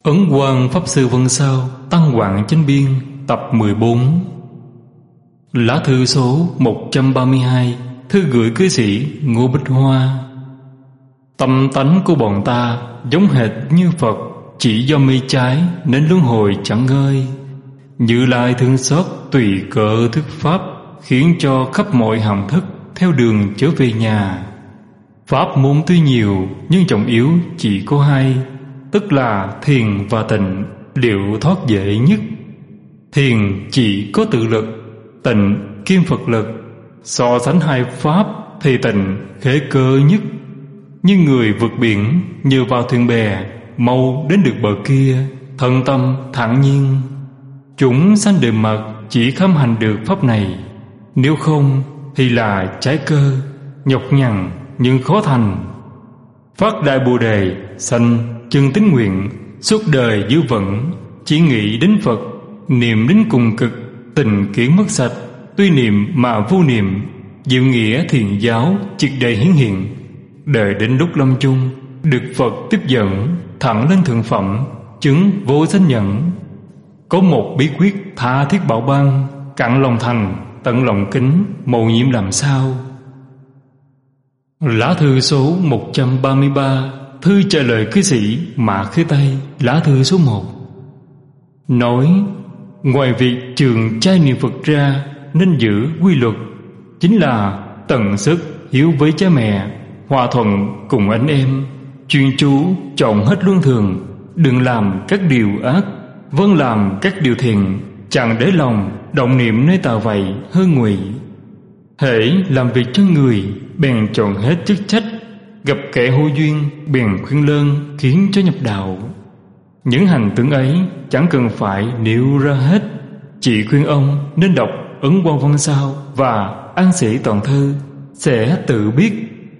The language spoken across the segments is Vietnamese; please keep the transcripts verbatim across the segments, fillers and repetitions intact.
Ấn Quang Pháp Sư Vân Sao Tăng Hoạn Chánh Biên tập mười bốn. Lá thư số một trăm ba mươi hai. Thư gửi cư sĩ Ngô Bích Hoa. Tâm tánh của bọn ta giống hệt như Phật, chỉ do mê trái nên luân hồi chẳng ngơi. Như Lai thương xót tùy cỡ thức pháp, khiến cho khắp mọi hàm thức theo đường trở về nhà. Pháp môn tuy nhiều nhưng trọng yếu chỉ có hai, tức là thiền và tịnh, liệu thoát dễ nhất. Thiền chỉ có tự lực, tịnh kim Phật lực. So sánh hai pháp thì tịnh khế cơ nhất. Như người vượt biển, nhờ vào thuyền bè mau đến được bờ kia, thân tâm thản nhiên. Chúng sanh đời mật chỉ kham hành được pháp này, nếu không thì là trái cơ, nhọc nhằn nhưng khó thành. Phát đại Bồ Đề, sanh chân tín nguyện, suốt đời giữ vững, chỉ nghĩ đến Phật, niệm đến cùng cực, tình kiến mất sạch. Tuy niệm mà vô niệm, diệu nghĩa thiền giáo triệt đề hiển hiện. Đợi đến lúc lâm chung, được Phật tiếp dẫn, thẳng lên thượng phẩm, chứng vô sanh nhẫn. Có một bí quyết tha thiết bảo ban, cạn lòng thành, tận lòng kính, mầu nhiệm làm sao? Lá thư số một trăm ba mươi ba. Thư trả lời cư sĩ Mạc Khê Tây. Lá thư số một. Nói, ngoài việc trường trai niệm Phật ra, nên giữ quy luật, chính là tận sức hiếu với cha mẹ, hòa thuận cùng anh em, chuyên chú chọn hết luân thường, đừng làm các điều ác, vâng làm các điều thiện, chẳng để lòng động niệm nơi tà vậy hơn ngụy. Hễ làm việc cho người, bèn chọn hết chức trách, gặp kẻ hô duyên, bèn khuyên lơn khiến cho nhập đạo. Những hành tưởng ấy chẳng cần phải nêu ra hết, chỉ khuyên ông nên đọc Ấn Quang Văn Sao và An Sĩ Toàn Thư, sẽ tự biết.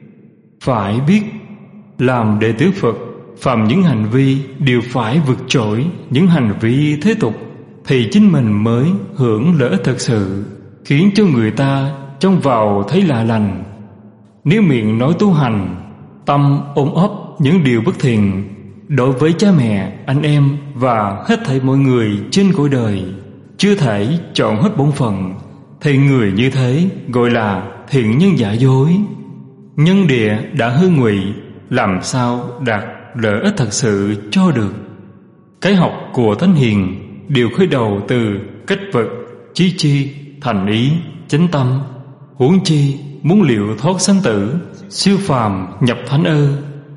Phải biết, làm đệ tử Phật, phàm những hành vi đều phải vượt trội những hành vi thế tục, thì chính mình mới hưởng lợi ích thật sự, khiến cho người ta trông vào thấy lạ lành. Nếu miệng nói tu hành, tâm ôm ấp những điều bất thiện đối với cha mẹ, anh em và hết thảy mọi người trên cõi đời, chưa thể chọn hết bổn phận, thì người như thế gọi là thiện nhân giả dối. Nhân địa đã hư ngụy, làm sao đạt lợi ích thật sự cho được? Cái học của thánh hiền đều khởi đầu từ cách vật, chí chi, thành ý, chánh tâm. Huống chi muốn liệu thoát sanh tử, siêu phàm nhập thánh ư?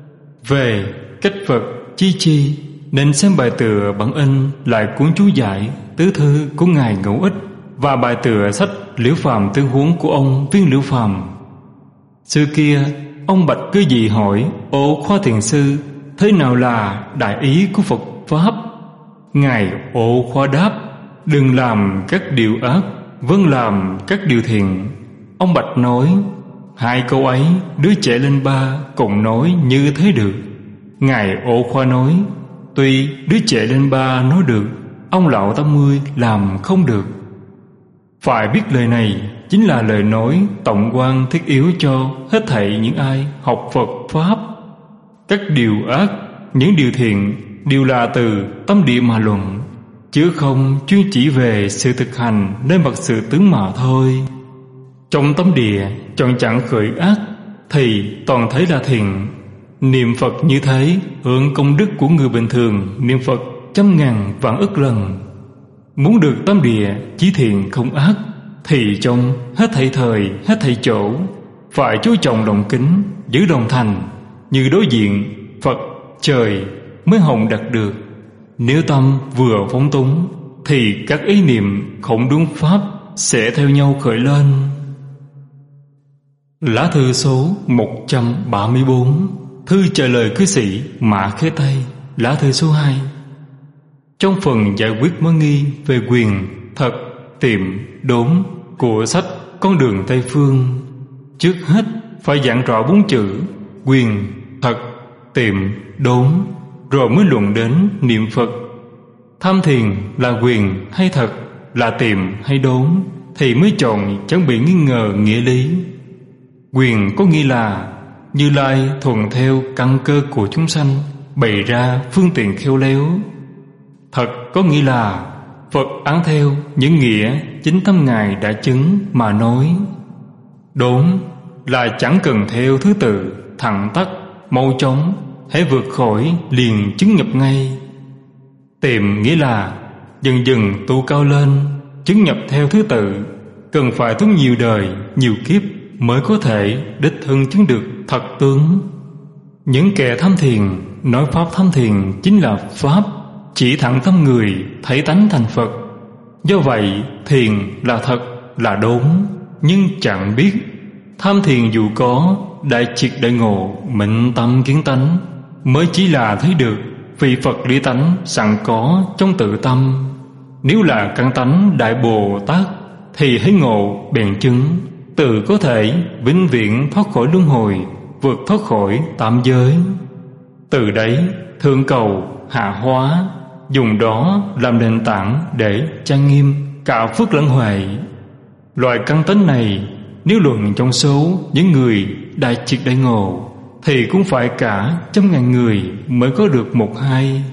Về cách vật, chí chi, nên xem bài tựa bản in lại cuốn chú giải tứ thư của ngài Ngẫu Ích và bài tựa sách Liễu Phàm Tư Huống của ông Viên Liễu Phàm. Xưa kia, ông bạch cứ gì hỏi: Ô Khoa Thiền Sư, thế nào là đại ý của Phật Pháp? Ngài Ô Khoa đáp: đừng làm các điều ác, vâng làm các điều thiện. Ông bạch nói: hai câu ấy đứa trẻ lên ba cùng nói như thế được. Ngài Ô Khoa nói: tuy đứa trẻ lên ba nói được, ông lão tám mươi làm không được. Phải biết lời này chính là lời nói tổng quan thiết yếu cho hết thảy những ai học Phật Pháp. Các điều ác, những điều thiện đều là từ tâm địa mà luận, chứ không chuyên chỉ về sự thực hành nên vật sự tướng mà thôi. Trong tâm địa chọn chẳng khởi ác thì toàn thấy là thiện. Niệm Phật như thế hưởng công đức của người bình thường niệm Phật trăm ngàn vạn ức lần. Muốn được tâm địa chí thiện không ác thì trong hết thảy thời, hết thảy chỗ phải chú trọng lòng kính, giữ lòng thành, như đối diện Phật, trời mới hồng đạt được. Nếu tâm vừa phóng túng thì các ý niệm không đúng pháp sẽ theo nhau khởi lên. Lá thư số một trăm ba mươi bốn. Thư trả lời cư sĩ Mạc Khê Tây. Lá thư số hai. Trong phần giải quyết mối nghi về quyền, thật, tiệm, đốn của sách Con Đường Tây Phương, trước hết phải giảng rõ bốn chữ quyền, thật, tiệm, đốn, rồi mới luận đến niệm Phật. Tham thiền là quyền hay thật, là tiệm hay đốn, thì mới chọn chẳng bị nghi ngờ nghĩa lý. Quyền có nghĩa là Như Lai thuận theo căn cơ của chúng sanh, bày ra phương tiện khéo léo, Thật có nghĩa là Phật án theo những nghĩa chính tâm Ngài đã chứng mà nói. Đốn là chẳng cần theo thứ tự, thẳng tắc, mau chóng, hãy vượt khỏi liền chứng nhập ngay. Tìm nghĩa là dần dần tu cao lên, chứng nhập theo thứ tự, cần phải tốn nhiều đời, nhiều kiếp mới có thể đích thân chứng được thật tướng. Những kẻ tham thiền nói pháp tham thiền chính là pháp, chỉ thẳng tâm người thấy tánh thành Phật. Do vậy thiền là thật, là đốn, nhưng chẳng biết tham thiền dù có đại triệt đại ngộ, mệnh tâm kiến tánh, mới chỉ là thấy được vì Phật lý tánh sẵn có trong tự tâm. Nếu là căn tánh đại Bồ Tát thì thấy ngộ bèn chứng, tự có thể vĩnh viễn thoát khỏi luân hồi, vượt thoát khỏi tam giới. Từ đấy thượng cầu hạ hóa, dùng đó làm nền tảng để trang nghiêm cả phước lẫn huệ. Loại căn tánh này nếu luận trong số những người đại triệt đại ngộ thì cũng phải cả trăm ngàn người mới có được một hai.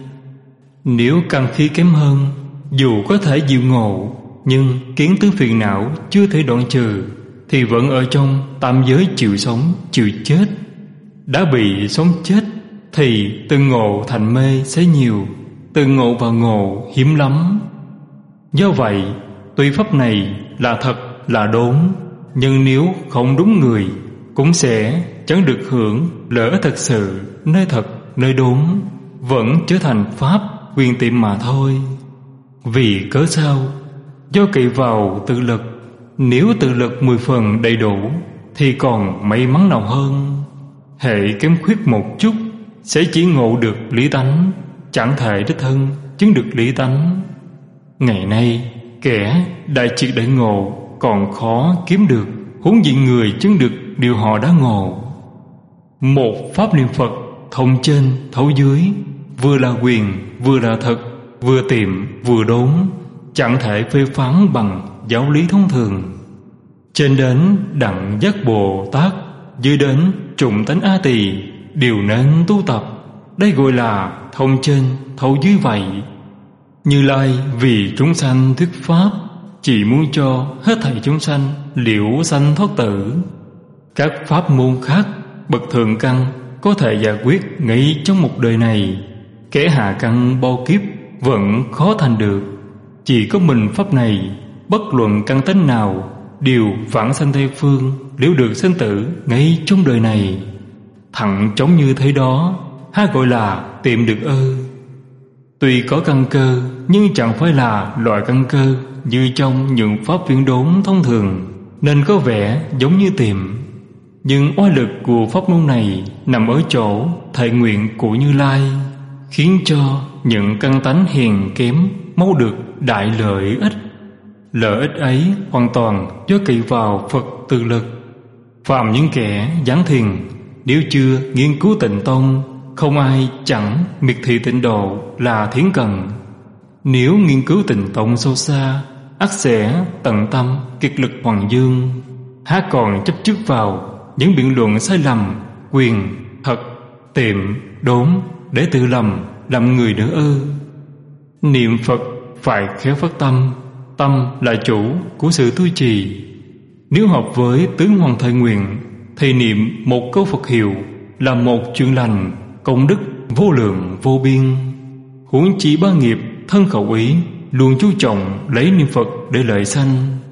Nếu căn khí kém hơn, dù có thể diệu ngộ, nhưng kiến tướng phiền não chưa thể đoạn trừ, thì vẫn ở trong tam giới chịu sống chịu chết. Đã bị sống chết thì từ ngộ thành mê sẽ nhiều, từ ngộ vào ngộ hiếm lắm. Do vậy tuy pháp này là thật là đốn, nhưng nếu không đúng người cũng sẽ chẳng được hưởng lỡ thật sự nơi thật nơi đốn, vẫn trở thành pháp quyền tiệm mà thôi. Vì cớ sao? Do cậy vào tự lực. Nếu tự lực mười phần đầy đủ thì còn may mắn nào hơn. Hệ kém khuyết một chút sẽ chỉ ngộ được lý tánh, chẳng thể đích thân chứng được lý tánh. Ngày nay kẻ đại triệt đại ngộ còn khó kiếm được, huống gì người chứng được điều họ đã ngộ. Một pháp niệm Phật thông trên thấu dưới, vừa là quyền vừa là thật, vừa tiệm vừa đốn, chẳng thể phê phán bằng giáo lý thông thường. Trên đến đặng giác Bồ Tát, dưới đến trùng tánh A Tỳ, đều nên tu tập. Đây gọi là thông trên thấu dưới vậy. Như Lai vì chúng sanh thuyết pháp, chỉ muốn cho hết thảy chúng sanh liễu sanh thoát tử. Các pháp môn khác bậc thượng căn có thể giải quyết ngay trong một đời này, kẻ hạ căn bao kiếp vẫn khó thành được. Chỉ có mình pháp này, bất luận căn tánh nào đều vãng sanh Tây phương, liễu được sinh tử ngay trong đời này. Thẳng chống như thế đó, há gọi là tìm được ư? Tuy có căn cơ, nhưng chẳng phải là loại căn cơ như trong những pháp viễn đốn thông thường, nên có vẻ giống như tìm. Nhưng oai lực của pháp môn này nằm ở chỗ thệ nguyện của Như Lai, khiến cho những căn tánh hèn kém mau được đại lợi ích. Lợi ích ấy hoàn toàn do cậy vào Phật tự lực. Phạm những kẻ giảng thiền, nếu chưa nghiên cứu tịnh tông, không ai chẳng miệt thị tịnh độ là thiến cần. Nếu nghiên cứu tịnh tông sâu xa, ắt sẽ tận tâm kiệt lực hoàng dương, há còn chấp trước vào những biện luận sai lầm quyền thật tiệm đốn để tự lầm làm người nữa ư? Niệm Phật phải khéo phát tâm, tâm là chủ của sự tu trì. Nếu hợp với tướng hoàng thệ nguyện thì niệm một câu Phật hiệu là một chuyện lành, công đức vô lượng vô biên. Huống chỉ ba nghiệp thân khẩu ý luôn chú trọng lấy niệm Phật để lợi sanh.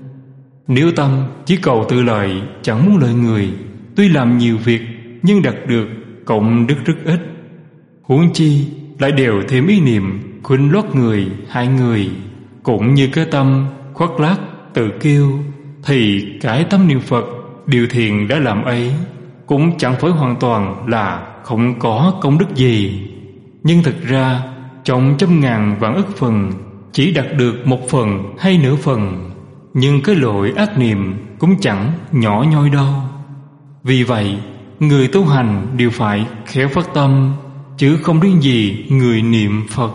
Nếu tâm chỉ cầu tự lợi, chẳng muốn lợi người, tuy làm nhiều việc nhưng đạt được cộng đức rất ít. Huống chi lại đều thêm ý niệm khuynh lót người hại người, cũng như cái tâm khoác lác tự kiêu, thì cái tâm niệm Phật điều thiền đã làm ấy cũng chẳng phải hoàn toàn là không có công đức gì. Nhưng thực ra trong trăm ngàn vạn ức phần chỉ đạt được một phần hay nửa phần, nhưng cái lỗi ác niệm cũng chẳng nhỏ nhoi đâu. Vì vậy người tu hành đều phải khéo phát tâm, chứ không riêng gì người niệm Phật.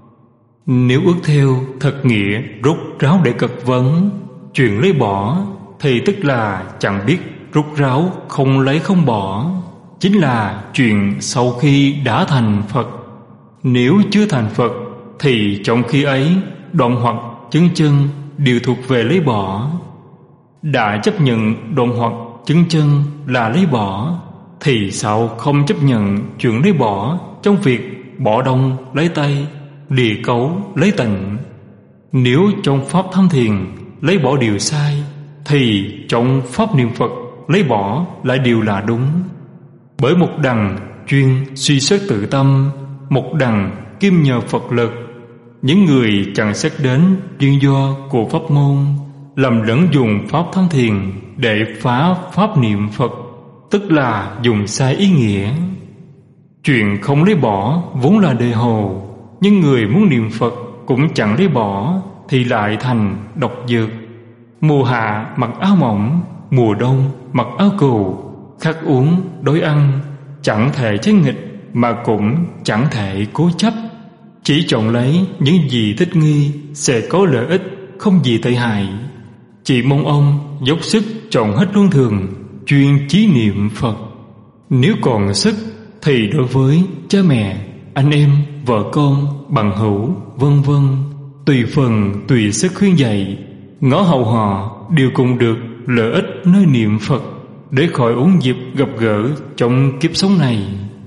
Nếu ước theo thật nghĩa rốt ráo để cật vấn, chuyện lấy bỏ, thì tức là chẳng biết rốt ráo không lấy không bỏ, chính là chuyện sau khi đã thành Phật. Nếu chưa thành Phật thì trong khi ấy đoạn hoặc chứng chân đều thuộc về lấy bỏ. Đã chấp nhận đoạn hoặc chứng chân là lấy bỏ, thì sao không chấp nhận chuyện lấy bỏ trong việc bỏ đông lấy tây, lìa cấu lấy tịnh? Nếu trong pháp tham thiền lấy bỏ điều sai, thì trong pháp niệm Phật lấy bỏ lại điều là đúng. Bởi một đằng chuyên suy xét tự tâm, một đằng kim nhờ Phật lực. Những người chẳng xét đến duyên do của pháp môn, lầm lẫn dùng pháp tham thiền để phá pháp niệm Phật, tức là dùng sai ý nghĩa. Chuyện không lấy bỏ vốn là đề hồ, nhưng người muốn niệm Phật cũng chẳng lấy bỏ thì lại thành độc dược. Mùa hạ mặc áo mỏng, mùa đông mặc áo cừu, khắc uống đói ăn, chẳng thể trái nghịch mà cũng chẳng thể cố chấp. Chỉ chọn lấy những gì thích nghi sẽ có lợi ích, không gì tệ hại. Chỉ mong ông dốc sức chọn hết luân thường, chuyên chí niệm Phật. Nếu còn sức thì đối với cha mẹ, anh em, vợ con, bằng hữu, vân vân, tùy phần tùy sức khuyên dạy, ngõ hầu họ đều cùng được lợi ích nơi niệm Phật, để khỏi uống dịp gặp gỡ trong kiếp sống này.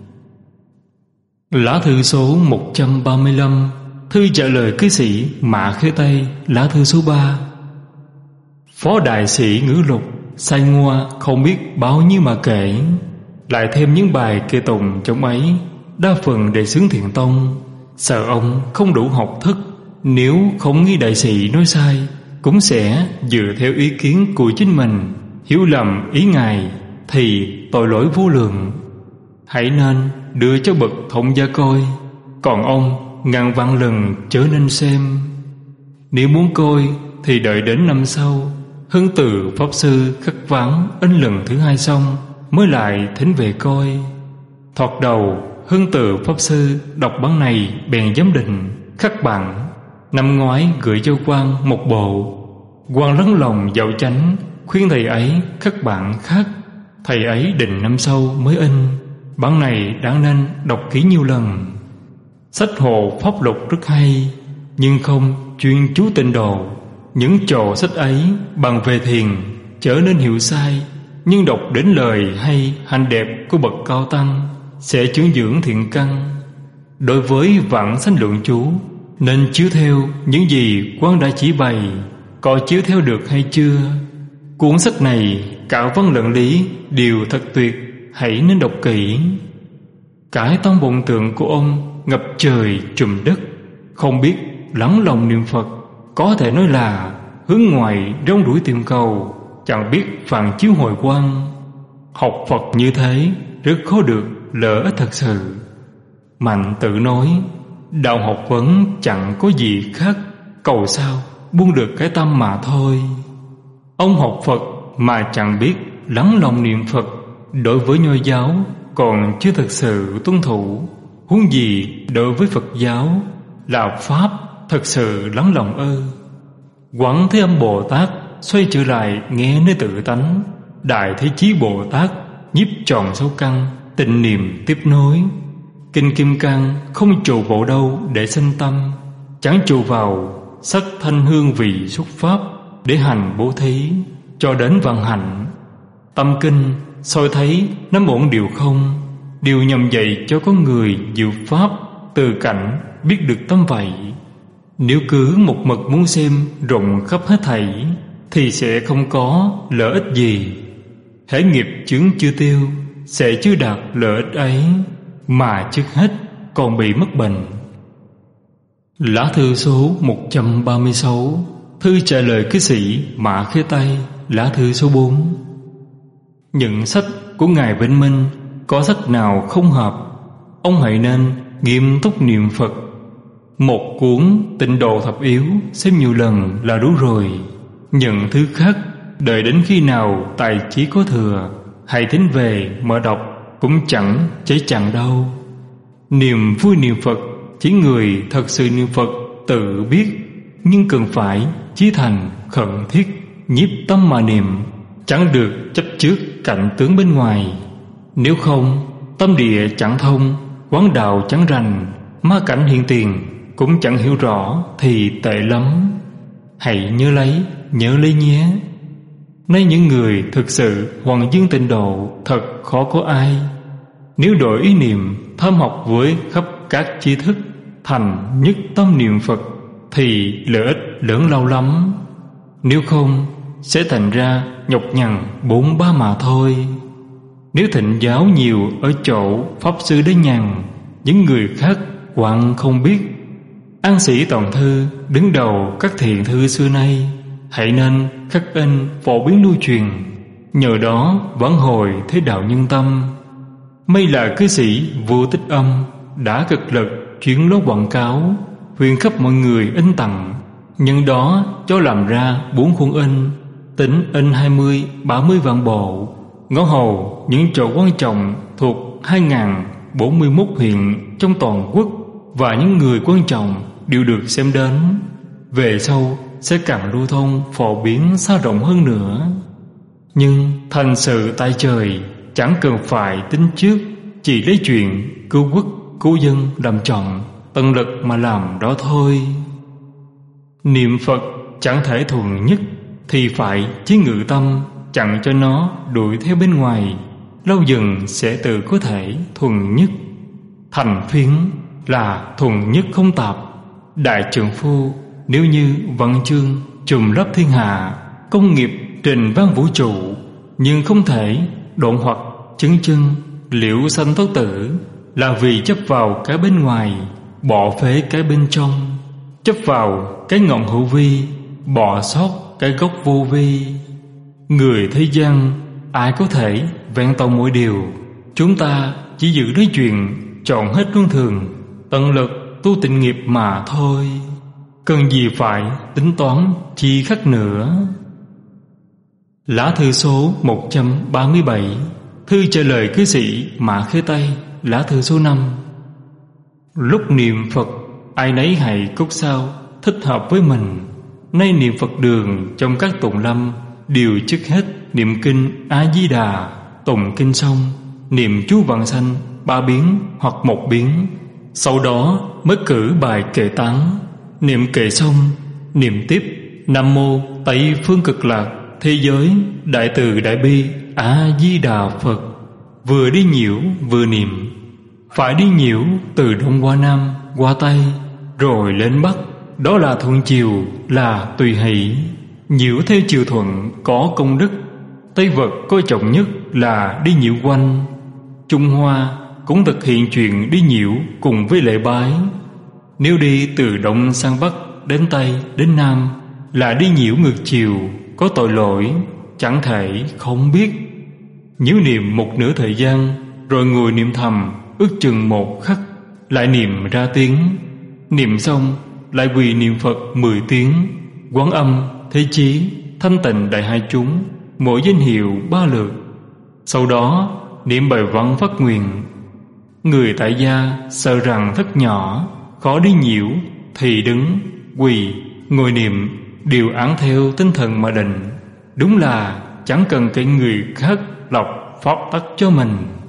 Lá thư số một trăm ba mươi lăm, thư trả lời cư sĩ Mạ Khê Tây. Lá thư số ba. Phó đại sĩ Ngữ Lục sai ngoa không biết bao nhiêu mà kể, lại thêm những bài kệ tùng trong ấy, đa phần để xướng thiện tông. Sợ ông không đủ học thức, nếu không nghi đại sĩ nói sai, cũng sẽ dựa theo ý kiến của chính mình, hiểu lầm ý ngài, thì tội lỗi vô lượng. Hãy nên đưa cho bậc thông gia coi, còn ông ngàn vạn lần chớ nên xem. Nếu muốn coi thì đợi đến năm sau, Hưng Từ Pháp Sư khắc ván in lần thứ hai xong mới lại thỉnh về coi. Thoạt đầu Hưng Từ Pháp Sư đọc bản này bèn giám định khắc bản. Năm ngoái gửi cho quan một bộ, quan lắng lòng dạo chánh, khuyên thầy ấy khắc bản khác. Thầy ấy định năm sau mới in. Bản này đáng nên đọc kỹ nhiều lần. Sách Hồ Pháp Lục rất hay, nhưng không chuyên chú tịnh độ. Những trò sách ấy bằng về thiền trở nên hiểu sai, nhưng đọc đến lời hay hành đẹp của bậc cao tăng sẽ chứng dưỡng thiện căn. Đối với vạn sanh lượng chú, nên chiếu theo những gì quan đã chỉ bày, coi chiếu theo được hay chưa. Cuốn sách này cả văn lẫn lý đều thật tuyệt, hãy nên đọc kỹ. Cái tâm vọng tượng của ông ngập trời trùm đất, không biết lắng lòng niệm Phật, có thể nói là hướng ngoài rong ruổi tìm cầu, chẳng biết phản chiếu hồi quang. Học Phật như thế rất khó được lợi ích thật sự. Mạnh tự nói, đạo học vấn chẳng có gì khác, cầu sao buông được cái tâm mà thôi. Ông học Phật mà chẳng biết lắng lòng niệm Phật, đối với Nho giáo còn chưa thực sự tuân thủ, huống gì đối với Phật giáo là pháp thật sự lắng lòng ư? Quán Thế Âm Bồ Tát xoay trở lại nghe nơi tự tánh, Đại Thế Chí Bồ Tát nhiếp tròn sâu căn, tịnh niệm tiếp nối. Kinh Kim Cang không trụ bộ đâu để sinh tâm, chẳng trụ vào sắc thanh hương vị xuất pháp để hành bố thí cho đến vạn hạnh. Tâm Kinh soi thấy nắm ổn điều không, điều nhằm dạy cho con người diệu pháp từ cảnh biết được tâm vậy. Nếu cứ một mực muốn xem rộng khắp hết thảy thì sẽ không có lợi ích gì. Hễ nghiệp chướng chưa tiêu sẽ chưa đạt lợi ích ấy, mà trước hết còn bị mất bệnh. Lá thư số một trăm ba mươi sáu, thư trả lời cư sĩ Mạ Khê Tây. Lá thư số bốn. Những sách của Ngài Vĩnh Minh có sách nào không hợp, ông hãy nên nghiêm túc niệm Phật. Một cuốn Tịnh Độ Thập Yếu xem nhiều lần là đủ rồi. Những thứ khác đợi đến khi nào tài trí có thừa, hãy thính về mở đọc cũng chẳng cháy chẳng đâu. Niềm vui niệm Phật chỉ người thật sự niệm Phật tự biết, nhưng cần phải chí thành khẩn thiết, nhiếp tâm mà niệm, chẳng được chấp trước cảnh tướng bên ngoài. Nếu không, tâm địa chẳng thông, quán đạo chẳng rành, ma cảnh hiện tiền cũng chẳng hiểu rõ thì tệ lắm. Hãy nhớ lấy, nhớ lấy nhé. Nay những người thực sự hoàng dương tịnh độ thật khó có ai. Nếu đổi ý niệm tham học với khắp các tri thức thành nhất tâm niệm Phật thì lợi ích lớn lao lắm. Nếu không sẽ thành ra nhọc nhằn bốn ba mà thôi. Nếu thịnh giáo nhiều ở chỗ pháp sư đến nhàn, những người khác quặng không biết. An sĩ toàn thư đứng đầu các thiền thư xưa nay, hãy nên khắc in phổ biến lưu truyền, nhờ đó vãn hồi thế đạo nhân tâm. May là cư sĩ Vua Tích Âm đã cực lực chuyển lối quảng cáo, khuyên khắp mọi người in tặng. Nhưng đó cho làm ra bốn khuôn in, tính in hai mươi ba mươi vạn bộ, ngõ hầu những chỗ quan trọng thuộc hai nghìn bốn mươi mốt huyện trong toàn quốc, và những người quan trọng đều được xem đến. Về sau sẽ càng lưu thông phổ biến xa rộng hơn nữa. Nhưng thành sự tại trời chẳng cần phải tính trước, chỉ lấy chuyện cứu quốc cứu dân làm trọng, tận lực mà làm đó thôi. Niệm Phật chẳng thể thuần nhất thì phải chí ngự tâm, chặn cho nó đuổi theo bên ngoài, lâu dần sẽ tự có thể thuần nhất. Thành phiến là thuần nhất không tạp. Đại trượng phu nếu như văn chương trùm lấp thiên hạ, công nghiệp trình vang vũ trụ, nhưng không thể đoạn hoặc chứng chân liễu sanh thoát tử, là vì chấp vào cái bên ngoài, bỏ phế cái bên trong, chấp vào cái ngọn hữu vi, bỏ sót cái gốc vô vi. Người thế gian ai có thể vẹn toàn mọi điều. Chúng ta chỉ giữ nói chuyện, chọn hết luân thường, tận lực tu tịnh nghiệp mà thôi. Cần gì phải tính toán chi khắc nữa. Lá thư số một trăm ba mươi bảy, thư trả lời cư sĩ Mã Khê Tây. Lá thư số năm. Lúc niệm Phật, ai nấy hãy cốt sao thích hợp với mình. Nay niệm Phật đường trong các tụng lâm đều trước hết niệm kinh A Di Đà. Tụng kinh xong niệm chú vạn sanh ba biến hoặc một biến, sau đó mới cử bài kệ tán. Niệm kệ xong niệm tiếp Nam mô Tây phương cực lạc thế giới đại từ đại bi A Di Đà Phật. Vừa đi nhiễu vừa niệm. Phải đi nhiễu từ đông qua nam qua tây rồi lên bắc, đó là thuận chiều, là tùy hỷ. Nhiễu theo chiều thuận có công đức. Tây vật coi trọng nhất là đi nhiễu quanh. Trung Hoa cũng thực hiện chuyện đi nhiễu cùng với lễ bái. Nếu đi từ đông sang bắc, đến tây đến nam là đi nhiễu ngược chiều, có tội lỗi, chẳng thể không biết. Nhiễu niệm một nửa thời gian, rồi ngồi niệm thầm ước chừng một khắc, lại niệm ra tiếng. Niệm xong lại quỳ niệm Phật mười tiếng. Quán Âm, Thế Chí, Thanh Tịnh Đại Hai Chúng, mỗi danh hiệu ba lượt. Sau đó niệm bài văn phát nguyện. Người tại gia sợ rằng thất nhỏ, khó đi nhiễu, thì đứng, quỳ, ngồi niệm đều án theo tinh thần mà định. Đúng là chẳng cần cái người khác lọc pháp tắc cho mình.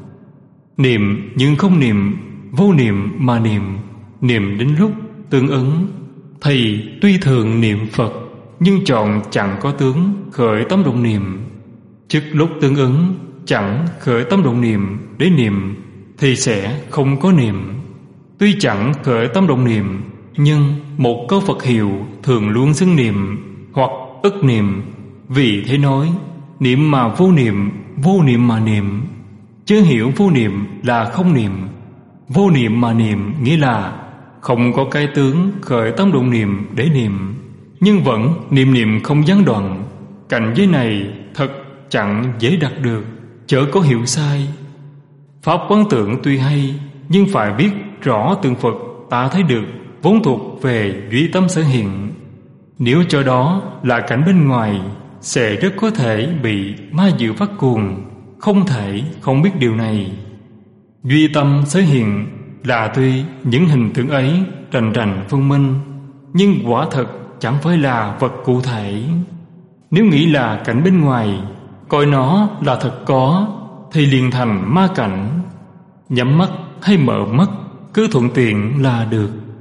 Niệm nhưng không niệm, vô niệm mà niệm. Niệm đến lúc tương ứng thì tuy thường niệm Phật, nhưng chọn chẳng có tướng khởi tâm động niệm. Trước lúc tương ứng chẳng khởi tâm động niệm để niệm thì sẽ không có niệm. Tuy chẳng khởi tâm động niệm, nhưng một câu Phật hiệu thường luôn xưng niệm hoặc ức niệm. Vì thế nói niệm mà vô niệm, vô niệm mà niệm. Chứ hiểu vô niệm là không niệm. Vô niệm mà niệm nghĩa là không có cái tướng khởi tâm động niệm để niệm, nhưng vẫn niệm niệm không gián đoạn. Cảnh giới này thật chẳng dễ đạt được, chớ có hiểu sai. Pháp quán tưởng tuy hay, nhưng phải biết rõ tượng Phật ta thấy được vốn thuộc về duy tâm sở hiện. Nếu cho đó là cảnh bên ngoài, sẽ rất có thể bị ma dự phát cuồng, không thể không biết điều này. Duy tâm sở hiện là tuy những hình tượng ấy rành rành phân minh, nhưng quả thật chẳng phải là vật cụ thể. Nếu nghĩ là cảnh bên ngoài, coi nó là thật có, thì liền thành ma cảnh. Nhắm mắt hay mở mắt cứ thuận tiện là được.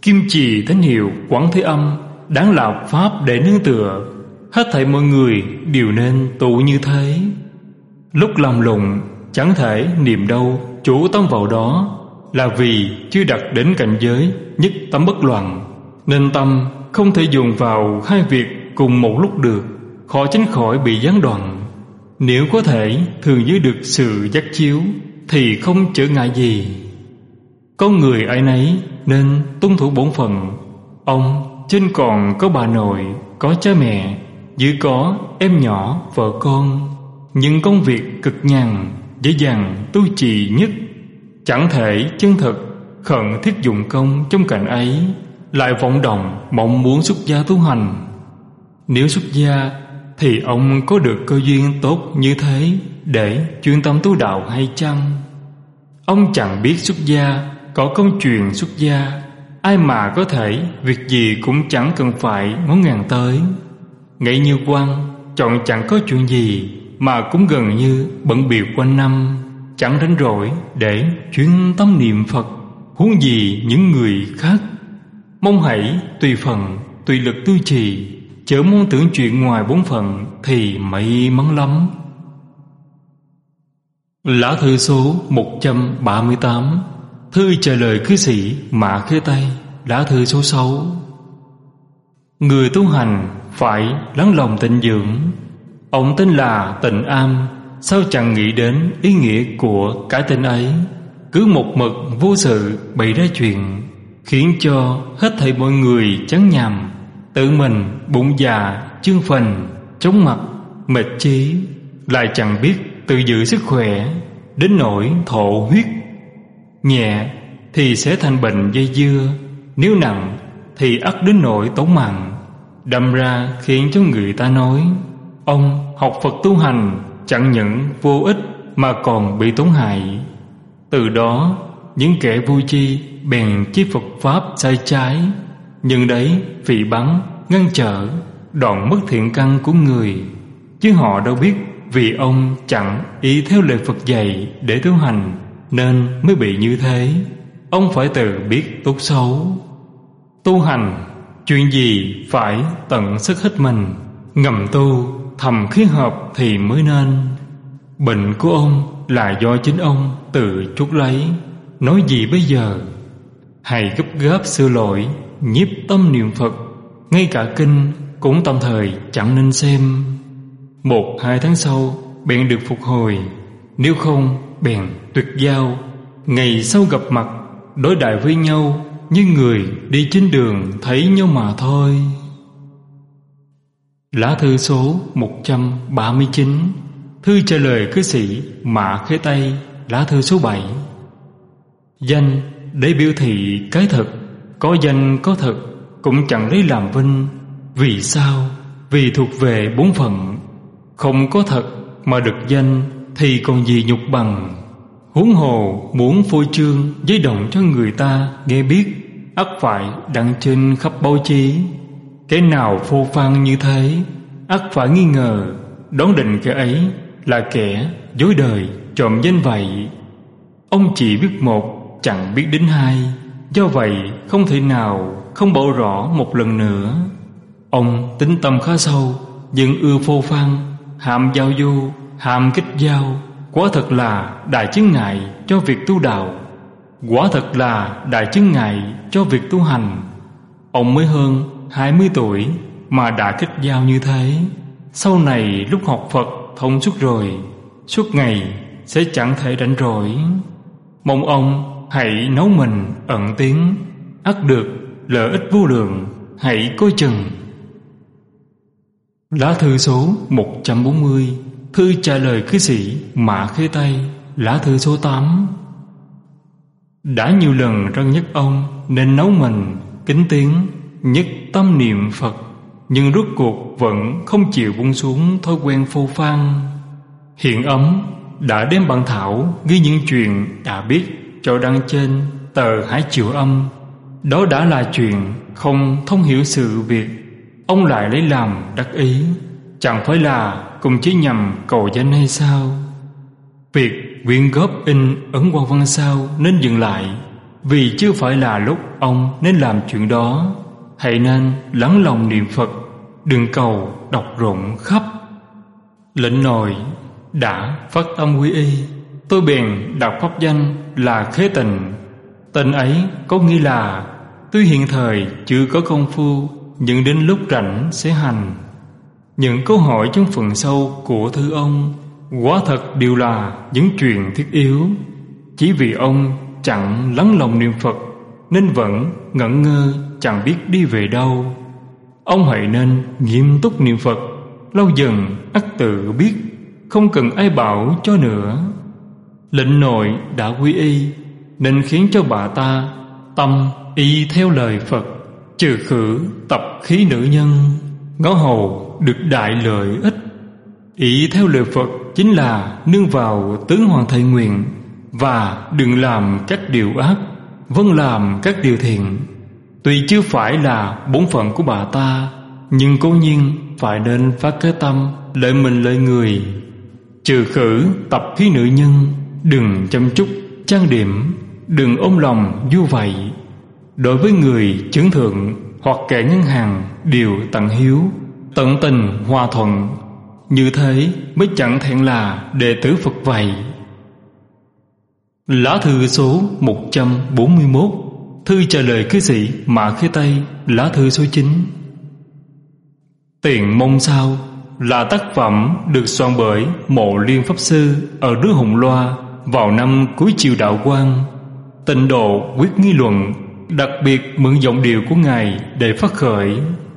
Kim trì thánh hiệu Quán Thế Âm đáng là pháp để nương tựa. Hết thảy mọi người đều nên tụ như thế. Lúc làm lụng chẳng thể niệm đâu chủ tâm vào đó, là vì chưa đạt đến cảnh giới nhất tâm bất loạn, nên tâm không thể dồn vào hai việc cùng một lúc được, khó tránh khỏi bị gián đoạn. Nếu có thể thường giữ được sự giác chiếu thì không trở ngại gì. Con người ai nấy nên tuân thủ bổn phận. Ông trên còn có bà nội, có cha mẹ, dưới có em nhỏ, vợ con. Những công việc cực nhằn, dễ dàng tu trì nhất, chẳng thể chân thực khẩn thiết dụng công trong cảnh ấy, lại vọng động mong muốn xuất gia tu hành. Nếu xuất gia thì ông có được cơ duyên tốt như thế để chuyên tâm tu đạo hay chăng? Ông chẳng biết xuất gia có công truyền xuất gia, ai mà có thể việc gì cũng chẳng cần phải ngó ngàng tới. Nghĩ như Quan chọn chẳng có chuyện gì mà cũng gần như bận bịu quanh năm, chẳng rảnh rỗi để chuyên tâm niệm Phật, huống gì những người khác. Mong hãy tùy phần tùy lực tu trì, chớ mong tưởng chuyện ngoài bổn phận thì may mắn lắm. Lá thư số một trăm ba mươi tám. Thư trả lời cư sĩ Mạ Khê Tây. Lá thư số sáu. Người tu hành phải lắng lòng tịnh dưỡng. Ông tên là Tịnh Am, sao chẳng nghĩ đến ý nghĩa của cái tên ấy. Cứ một mực vô sự bày ra chuyện, khiến cho hết thảy mọi người chán nhàm, tự mình bụng dạ chương phình, chóng mặt, mệt chí, lại chẳng biết tự giữ sức khỏe, đến nỗi thổ huyết. Nhẹ thì sẽ thành bệnh dây dưa, nếu nặng thì ắt đến nỗi tổn mạng. Đâm ra khiến cho người ta nói ông học Phật tu hành chẳng những vô ích mà còn bị tổn hại. Từ đó những kẻ vô tri bèn chí Phật pháp sai trái, nhưng đấy phỉ bắn ngăn trở, đoạn mất thiện căn của người. Chứ họ đâu biết vì ông chẳng ý theo lời Phật dạy để tu hành nên mới bị như thế. Ông phải tự biết tốt xấu. Tu hành chuyện gì phải tận sức hết mình, ngầm tu thầm khí hợp thì mới nên. Bệnh của ông là do chính ông tự chuốc lấy, nói gì bây giờ? Hãy gấp gáp sửa lỗi, nhiếp tâm niệm Phật, ngay cả kinh cũng tạm thời chẳng nên xem. Một hai tháng sau bèn được phục hồi, nếu không bèn tuyệt giao. Ngày sau gặp mặt đối đại với nhau như người đi trên đường thấy nhau mà thôi. Lá thư số một trăm ba mươi chín. Thư trả lời cư sĩ Mạ Khê Tây. Lá thư số bảy. Danh để biểu thị cái thật, có danh có thật cũng chẳng lấy làm vinh. Vì sao? Vì thuộc về bổn phận. Không có thật mà được danh thì còn gì nhục bằng. Huống hồ muốn phô trương giấy động cho người ta nghe biết, ắt phải đăng trên khắp báo chí. Cái nào phô phan như thế, ắt phải nghi ngờ, đoán định kẻ ấy là kẻ dối đời trộm danh vậy. Ông chỉ biết một, chẳng biết đến hai, do vậy không thể nào không bảo rõ một lần nữa. Ông tính tâm khá sâu, nhưng ưa phô phan, hàm giao du, hàm kích giao, quả thật là đại chướng ngại cho việc tu đạo, quả thật là đại chướng ngại cho việc tu hành. Ông mới hơn hai mươi tuổi mà đã kích giao như thế, sau này lúc học Phật thông suốt rồi, suốt ngày sẽ chẳng thể rảnh rỗi. Mong ông hãy nấu mình ẩn tiếng, ắt được lợi ích vô lượng, hãy coi chừng. Lá thư số một trăm bốn mươi. Thư trả lời cư sĩ Mạ Khê Tây. Lá thư số tám. Đã nhiều lần răn nhắc ông nên nấu mình kính tiếng, nhất tâm niệm Phật, nhưng rốt cuộc vẫn không chịu buông xuống thói quen phô phan. Hiện ấm đã đem bản thảo ghi những chuyện đã biết cho đăng trên tờ Hải Triều Âm. Đó đã là chuyện không thông hiểu sự việc, ông lại lấy làm đắc ý, chẳng phải là cùng chỉ nhằm cầu danh hay sao? Việc quyên góp in ấn qua văn sao nên dừng lại, vì chưa phải là lúc ông nên làm chuyện đó. Hãy nên lắng lòng niệm Phật, đừng cầu đọc rộn khắp. Lệnh nội đã phát tâm quy y, tôi bèn đặt pháp danh là Khế Tịnh. Tên ấy có nghĩa là tuy hiện thời chưa có công phu, nhưng đến lúc rảnh sẽ hành. Những câu hỏi trong phần sau của thư ông quả thật đều là những chuyện thiết yếu. Chỉ vì ông chẳng lắng lòng niệm Phật nên vẫn ngẩn ngơ chẳng biết đi về đâu. Ông hãy nên nghiêm túc niệm Phật, lâu dần ắt tự biết, không cần ai bảo cho nữa. Lệnh nội đã quy y nên khiến cho bà ta tâm y theo lời Phật, trừ khử tập khí nữ nhân, ngõ hầu được đại lợi ích. Y theo lời Phật chính là nương vào tướng Hoàng Thầy Nguyện, và đừng làm các điều ác, vâng làm các điều thiện. Tuy chưa phải là bổn phận của bà ta, nhưng cố nhiên phải nên phát cái tâm lợi mình lợi người. Trừ khử tập khí nữ nhân, đừng chăm chút trang điểm, đừng ôm lòng vu vầy. Đối với người chứng thượng hoặc kẻ ngân hàng đều tận hiếu, tận tình hòa thuận, như thế mới chẳng thẹn là đệ tử Phật vậy. Lá thư số một trăm bốn mươi mốt, thư trả lời cư sĩ Mã Khê Tây, lá thư số chín. Tiền Môn Sao là tác phẩm được soạn bởi Mộ Liên Pháp Sư ở nước Hùng Loa vào năm cuối triều Đạo Quang. Tịnh Độ Quyết Nghi Luận đặc biệt mượn giọng điệu của Ngài để phát khởi.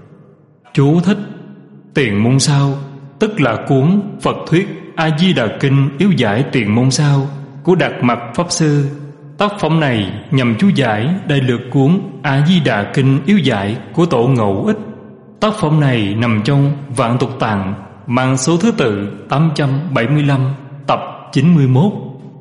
Chú thích: Tiền Môn Sao tức là cuốn Phật Thuyết A Di Đà Kinh yếu giải Tiền Môn Sao của Đạt Mặc Pháp Sư. Tác phẩm này nhằm chú giải đại lược cuốn A Di Đà Kinh yếu giải của Tổ Ngẫu Ích. Tác phẩm này nằm trong Vạn Tục Tạng, mang số thứ tự tám trăm bảy mươi lăm, tập chín mươi mốt.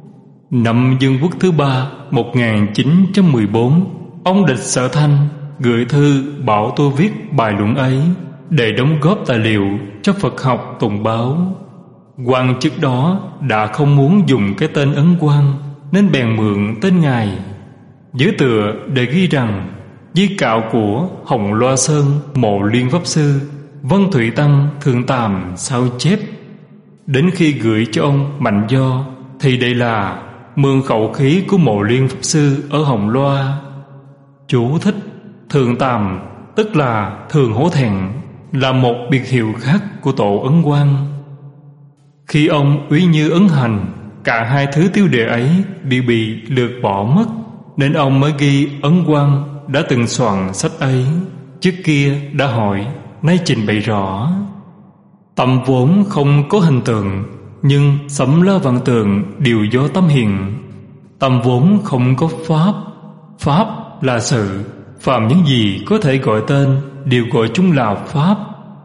Năm Dân Quốc thứ ba một nghìn chín trăm mười bốn, ông Địch Sở Thanh gửi thư bảo tôi viết bài luận ấy để đóng góp tài liệu cho Phật học Tùng Báo. Quan chức đó đã không muốn dùng cái tên Ấn Quang nên bèn mượn tên Ngài. Dưới tựa để ghi rằng di cạo của Hồng Loa Sơn Mộ Liên Pháp Sư, Vân Thủy Tăng thường tàm sao chép. Đến khi gửi cho ông Mạnh Do thì đây là mượn khẩu khí của Mộ Liên Pháp Sư ở Hồng Loa. Chú thích: thường tàm tức là thường hổ thẹn, là một biệt hiệu khác của Tổ Ấn Quang. Khi ông úy như ấn hành, cả hai thứ tiêu đề ấy đều bị lược bỏ mất, nên ông mới ghi Ấn Quang đã từng soạn sách ấy. Trước kia đã hỏi, nay trình bày rõ. Tâm vốn không có hình tượng, nhưng sấm la vạn tượng đều do tâm hiện. Tâm vốn không có pháp, pháp là sự, phàm những gì có thể gọi tên đều gọi chung là pháp.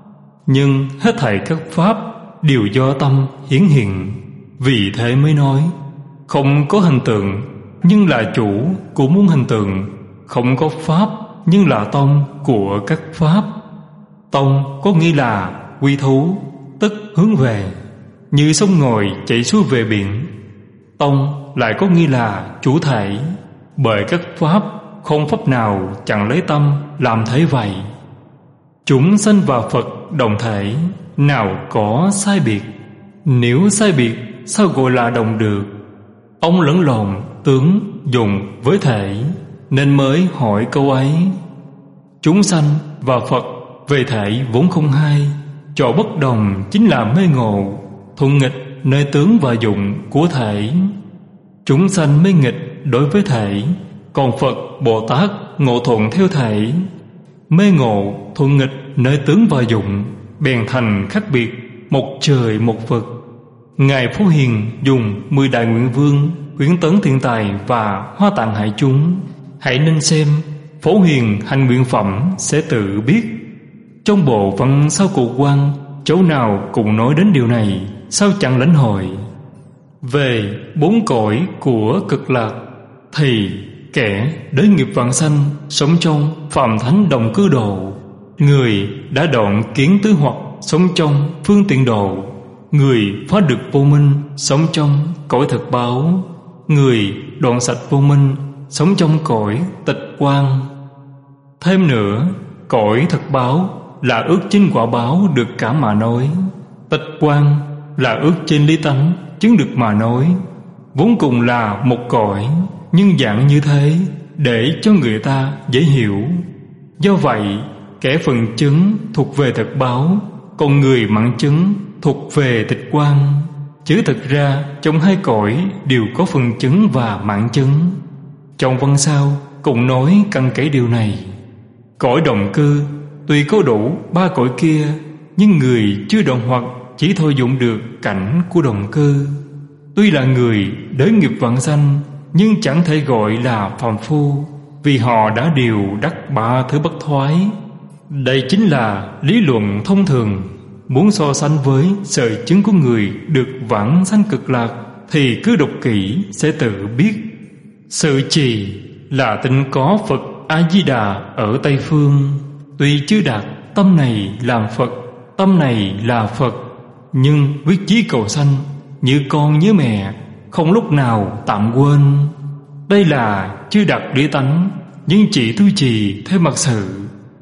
Nhưng hết thảy các pháp đều do tâm hiển hiện. Vì thế mới nói không có hình tượng nhưng là chủ của muôn hình tượng, không có pháp nhưng là tông của các pháp. Tông có nghĩa là quy thú, tức hướng về, như sông ngòi chảy xuôi về biển. Tông lại có nghĩa là chủ thể, bởi các pháp không pháp nào chẳng lấy tâm làm thế vậy. Chúng sanh và Phật đồng thể, nào có sai biệt. Nếu sai biệt sao gọi là đồng được? Ông lẫn lộn tướng dùng với thể, nên mới hỏi câu ấy. Chúng sanh và Phật về thể vốn không hai, chỗ bất đồng chính là mê ngộ, thuận nghịch nơi tướng và dụng của thể. Chúng sanh mê nghịch đối với thể, còn Phật Bồ Tát ngộ thuận theo thể. Mê ngộ thuận nghịch nơi tướng và dụng, bèn thành khác biệt, một trời một vực. Ngài Phổ Hiền dùng mười đại nguyện vương, quyến tấn thiên tài và hoa tạng hại chúng. Hãy nên xem Phổ Hiền hành nguyện phẩm sẽ tự biết. Trong bộ văn Sao Cụ Quan, chỗ nào cũng nói đến điều này, sao chẳng lãnh hội. Về bốn cõi của cực lạc thì kẻ đới nghiệp vãng sanh sống trong phàm thánh đồng cư độ, người đã đoạn kiến tứ hoặc sống trong phương tiện độ, người phá được vô minh sống trong cõi thực báo, người đoạn sạch vô minh sống trong cõi tịch quang. Thêm nữa, cõi thực báo là ước trên quả báo được cảm mà nói, tịch quang là ước trên lý tánh chứng được mà nói. Vốn cùng là một cõi, nhưng dạng như thế để cho người ta dễ hiểu. Do vậy, kẻ phần chứng thuộc về thực báo, còn người mặn chứng thuộc về tịch quang. Chứ thực ra trong hai cõi đều có phần chứng và mặn chứng. Trong văn sau cũng nói căn kể điều này. Cõi đồng cư tuy có đủ ba cõi kia, nhưng người chưa đồng hoặc chỉ thôi dụng được cảnh của đồng cư. Tuy là người đới nghiệp vãng sanh, nhưng chẳng thể gọi là phàm phu, vì họ đã đều đắc ba thứ bất thoái. Đây chính là lý luận thông thường. Muốn so sánh với sợi chứng của người được vãng sanh cực lạc thì cứ đọc kỹ sẽ tự biết. Sự trì là tin có Phật A-di-đà ở Tây Phương. Tuy chưa đạt tâm này làm Phật, tâm này là Phật, nhưng quyết chí cầu sanh như con nhớ mẹ, không lúc nào tạm quên. Đây là chưa đạt lý tánh, nhưng chỉ tu trì theo mặt sự.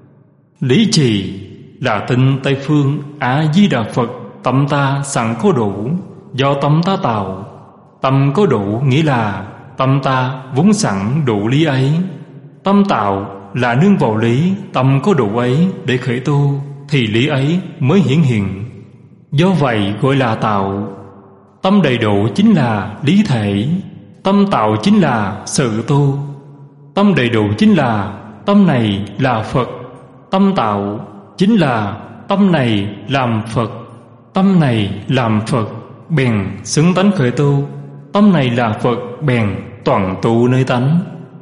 Lý trì là tin Tây Phương A-di-đà Phật tâm ta sẵn có đủ, do tâm ta tạo. Tâm có đủ nghĩa là tâm ta vốn sẵn đủ lý ấy. Tâm tạo là nương vào lý tâm có đủ ấy để khởi tu, thì lý ấy mới hiển hiện. Do vậy gọi là tạo. Tâm đầy đủ chính là lý thể, tâm tạo chính là sự tu. Tâm đầy đủ chính là tâm này là Phật, tâm tạo chính là tâm này làm Phật. Tâm này làm Phật bèn xứng tánh khởi tu, tâm này là Phật bèn toàn tu nơi tánh.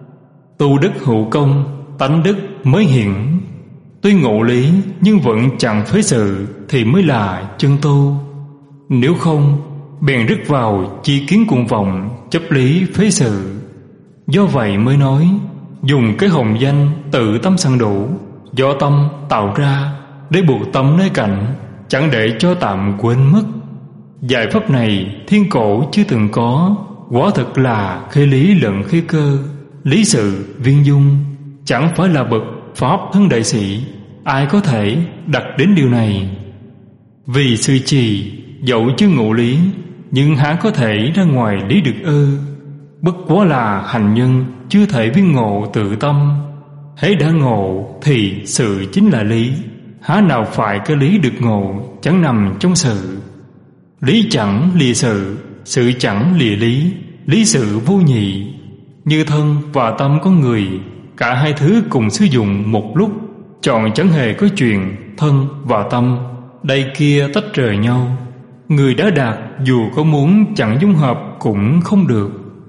Tu đức hữu công, tánh đức mới hiện. Tuy ngộ lý nhưng vẫn chẳng phế sự thì mới là chân tu. Nếu không bèn rứt vào chi kiến cuồng vọng, chấp lý phế sự. Do vậy mới nói dùng cái hồng danh tự tâm sẵn đủ, do tâm tạo ra để buộc tâm nơi cạnh, chẳng để cho tạm quên mất. Giải pháp này thiên cổ chưa từng có, quả thực là khế lý lẫn khế cơ, lý sự viên dung. Chẳng phải là bậc pháp thân đại sĩ ai có thể đặt đến điều này. Vì sự trì dẫu chưa ngộ lý, nhưng há có thể ra ngoài lý được ư? Bất quá là hành nhân chưa thể viên ngộ tự tâm. Hễ đã ngộ thì sự chính là lý, há nào phải cái lý được ngộ chẳng nằm trong sự. Lý chẳng lìa sự, sự chẳng lìa lý, lý sự vô nhị. Như thân và tâm con người, cả hai thứ cùng sử dụng một lúc, chọn chẳng hề có chuyện thân và tâm đây kia tách rời nhau. Người đã đạt dù có muốn chẳng dung hợp cũng không được.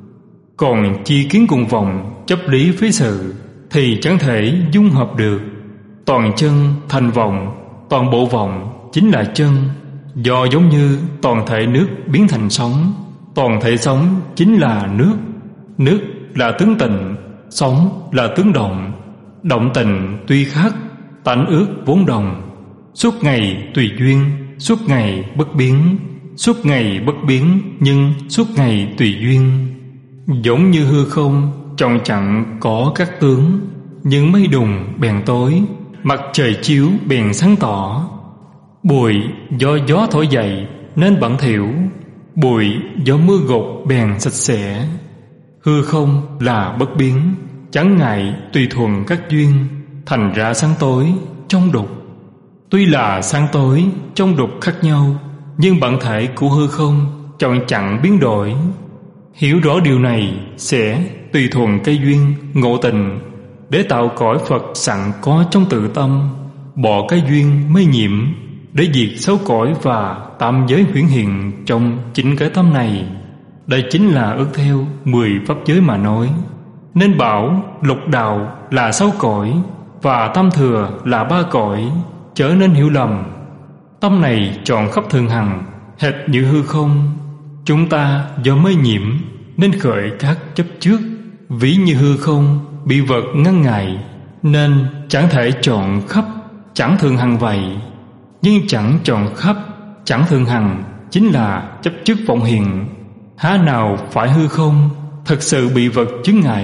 Còn chi kiến cuồng vọng, chấp lý phế sự thì chẳng thể dung hợp được. Toàn chân thành vọng, toàn bộ vọng chính là chân. Do giống như toàn thể nước biến thành sóng, toàn thể sóng chính là nước. Nước là tướng tịnh, sóng là tướng động. Động tịnh tuy khác, tánh ước vốn đồng. Suốt ngày tùy duyên, suốt ngày bất biến. Suốt ngày bất biến, nhưng suốt ngày tùy duyên. Giống như hư không, trong chẳng có các tướng, nhưng mây đùng bèn tối, mặt trời chiếu bèn sáng tỏ. Bụi do gió thổi dậy nên bẩn thỉu, bụi do mưa gột bèn sạch sẽ. Hư không là bất biến, chẳng ngại tùy thuận các duyên, thành ra sáng tối trong đục. Tuy là sáng tối trong đục khác nhau, nhưng bản thể của hư không chọn chẳng biến đổi. Hiểu rõ điều này sẽ tùy thuận cây duyên ngộ tình, để tạo cõi Phật sẵn có trong tự tâm, bỏ cái duyên mê nhiễm, để diệt xấu cõi và tam giới huyễn hiện trong chính cái tâm này. Đây chính là ước theo mười pháp giới mà nói. Nên bảo lục đạo là sáu cõi và tam thừa là ba cõi, chớ nên hiểu lầm. Tâm này trọn khắp thường hằng, hệt như hư không. Chúng ta do mê nhiễm nên khởi các chấp trước, ví như hư không bị vật ngăn ngại, nên chẳng thể chọn khắp chẳng thường hằng vậy. Nhưng chẳng chọn khắp chẳng thường hằng chính là chấp trước vọng hiện. Há nào phải hư không thật sự bị vật chướng ngại,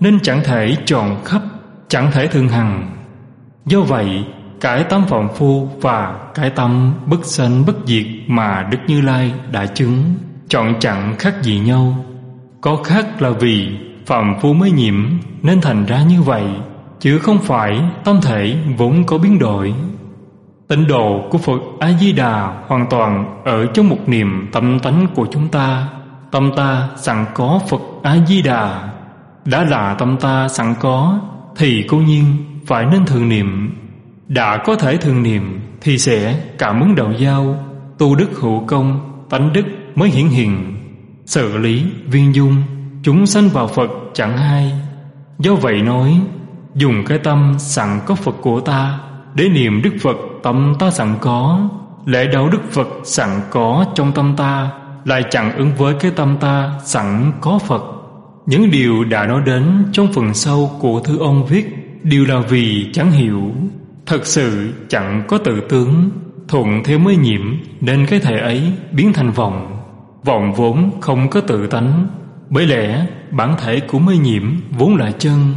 nên chẳng thể tròn khắp, chẳng thể thường hằng. Do vậy, cái tâm phàm phu và cái tâm bất sanh bất diệt mà Đức Như Lai đã chứng chọn chẳng khác gì nhau. Có khác là vì phàm phu mới nhiễm nên thành ra như vậy, chứ không phải tâm thể vốn có biến đổi. Tịnh độ của Phật A-di-đà hoàn toàn ở trong một niềm tâm tánh của chúng ta. Tâm ta sẵn có Phật A-di-đà. Đã là tâm ta sẵn có thì cố nhiên phải nên thường niệm. Đã có thể thường niệm thì sẽ cảm ứng đạo giao, tu đức hữu công, tánh đức mới hiển hiện. Sự lý viên dung, chúng sanh vào Phật chẳng hay. Do vậy nói, dùng cái tâm sẵn có Phật của ta để niệm Đức Phật tâm ta sẵn có. Lẽ đâu Đức Phật sẵn có trong tâm ta lại chẳng ứng với cái tâm ta sẵn có Phật. Những điều đã nói đến trong phần sau của thư ông viết đều là vì chẳng hiểu. Thật sự chẳng có tự tướng, thuận theo mới nhiễm nên cái thể ấy biến thành vọng. Vọng vốn không có tự tánh, bởi lẽ bản thể của mới nhiễm vốn là chân.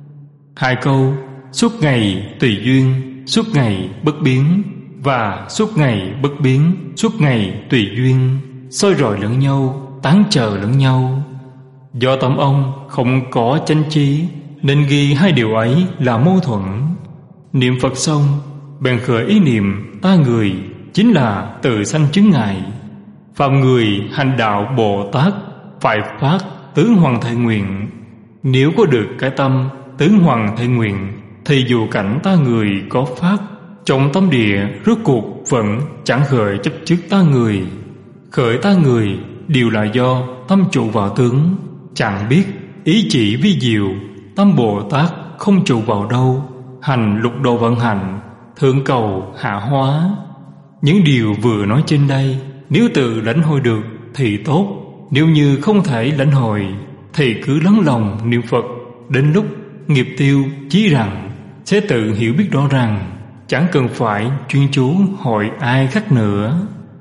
Hai câu suốt ngày tùy duyên, suốt ngày bất biến và suốt ngày bất biến, suốt ngày tùy duyên soi rọi lẫn nhau, tán trợ lẫn nhau. Do tâm ông không có chánh trí nên ghi hai điều ấy là mâu thuẫn. Niệm Phật xong bèn khởi ý niệm ta người, chính là tự sanh chứng ngại. Phạm người hành đạo Bồ Tát phải phát tứ hoàng thệ nguyện. Nếu có được cái tâm tứ hoàng thệ nguyện thì dù cảnh ta người có phát, trong tâm địa rốt cuộc vẫn chẳng khởi chấp trước ta người. Khởi ta người đều là do tâm trụ vào tướng. Chẳng biết ý chỉ vi diệu, tâm Bồ Tát không trụ vào đâu. Hành lục độ vận hành, thượng cầu hạ hóa. Những điều vừa nói trên đây, nếu tự lãnh hội được thì tốt. Nếu như không thể lãnh hội thì cứ lắng lòng niệm Phật. Đến lúc nghiệp tiêu chí rằng sẽ tự hiểu biết rõ rằng chẳng cần phải chuyên chú hỏi ai khác nữa.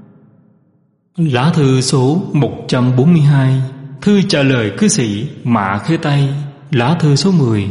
Lá thư số một trăm bốn mươi hai, thư trả lời cư sĩ Mạ Khê Tây. Lá thư số mười.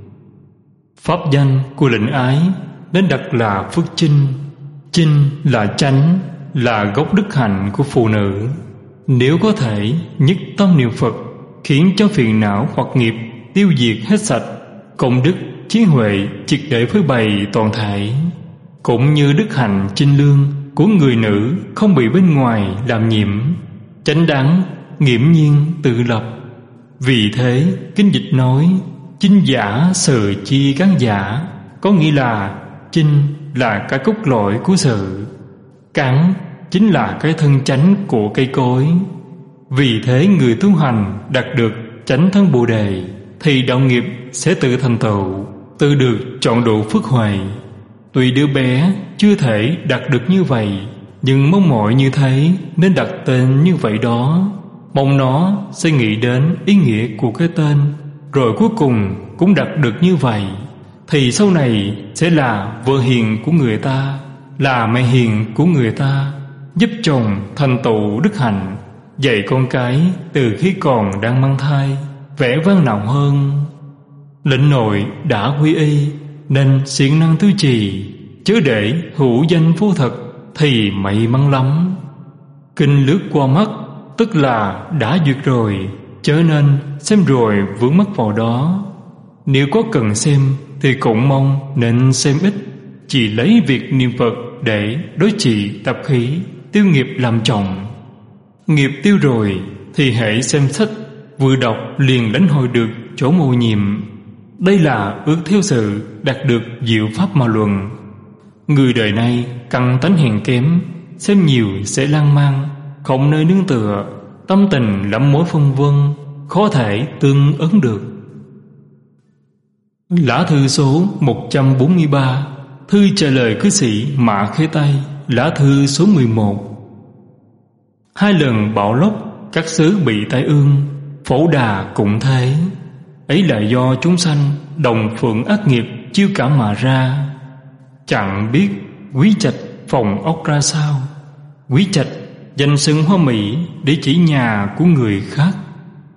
Pháp danh của lệnh ái nên đặt là Phước Chinh. Chinh là chánh, là gốc đức hạnh của phụ nữ. Nếu có thể nhất tâm niệm Phật, khiến cho phiền não hoặc nghiệp tiêu diệt hết sạch, công đức trí huệ triệt để phơi bày toàn thể, cũng như đức hạnh chinh lương của người nữ không bị bên ngoài làm nhiễm, chánh đáng nghiễm nhiên tự lập. Vì thế kinh dịch nói chinh giả sự chi cán giả, có nghĩa là chinh là cái cốt lõi của sự, cán chính là cái thân chánh của cây cối. Vì thế người tu hành đạt được chánh thân Bồ Đề thì đạo nghiệp sẽ tự thành tựu, tự được trọn đủ phước huệ. Tuy đứa bé chưa thể đạt được như vậy, nhưng mong mỏi như thế nên đặt tên như vậy đó. Mong nó sẽ nghĩ đến ý nghĩa của cái tên, rồi cuối cùng cũng đạt được như vậy, thì sau này sẽ là vợ hiền của người ta, là mẹ hiền của người ta, giúp chồng thành tựu đức hạnh, dạy con cái từ khi còn đang mang thai, vẻ vang nào hơn. Lệnh nội đã quy y nên siêng năng tứ trì, chớ để hữu danh vô thật thì may mắn lắm. Kinh lướt qua mắt tức là đã duyệt rồi, chớ nên xem rồi vướng mắc vào đó. Nếu có cần xem thì cũng mong nên xem ít, chỉ lấy việc niệm Phật để đối trị tập khí, tiêu nghiệp làm chồng. Nghiệp tiêu rồi thì hãy xem sách, vừa đọc liền lãnh hội được chỗ mầu nhiệm. Đây là ước theo sự đạt được diệu pháp mà luận. Người đời nay căn tánh hèn kém, xem nhiều sẽ lan man, không nơi nương tựa, tâm tình lắm mối phân vân, khó thể tương ứng được. Lá thư số một trăm bốn mươi ba, thư trả lời cư sĩ Mạ Khê Tây. Lá thư số mười một. Hai lần bão lốc, các xứ bị tai ương, Phổ Đà cũng thế. Ấy là do chúng sanh đồng phượng ác nghiệp chiêu cảm mà ra. Chẳng biết quý trạch phòng ốc ra sao. Quý trạch danh xưng hoa mỹ để chỉ nhà của người khác.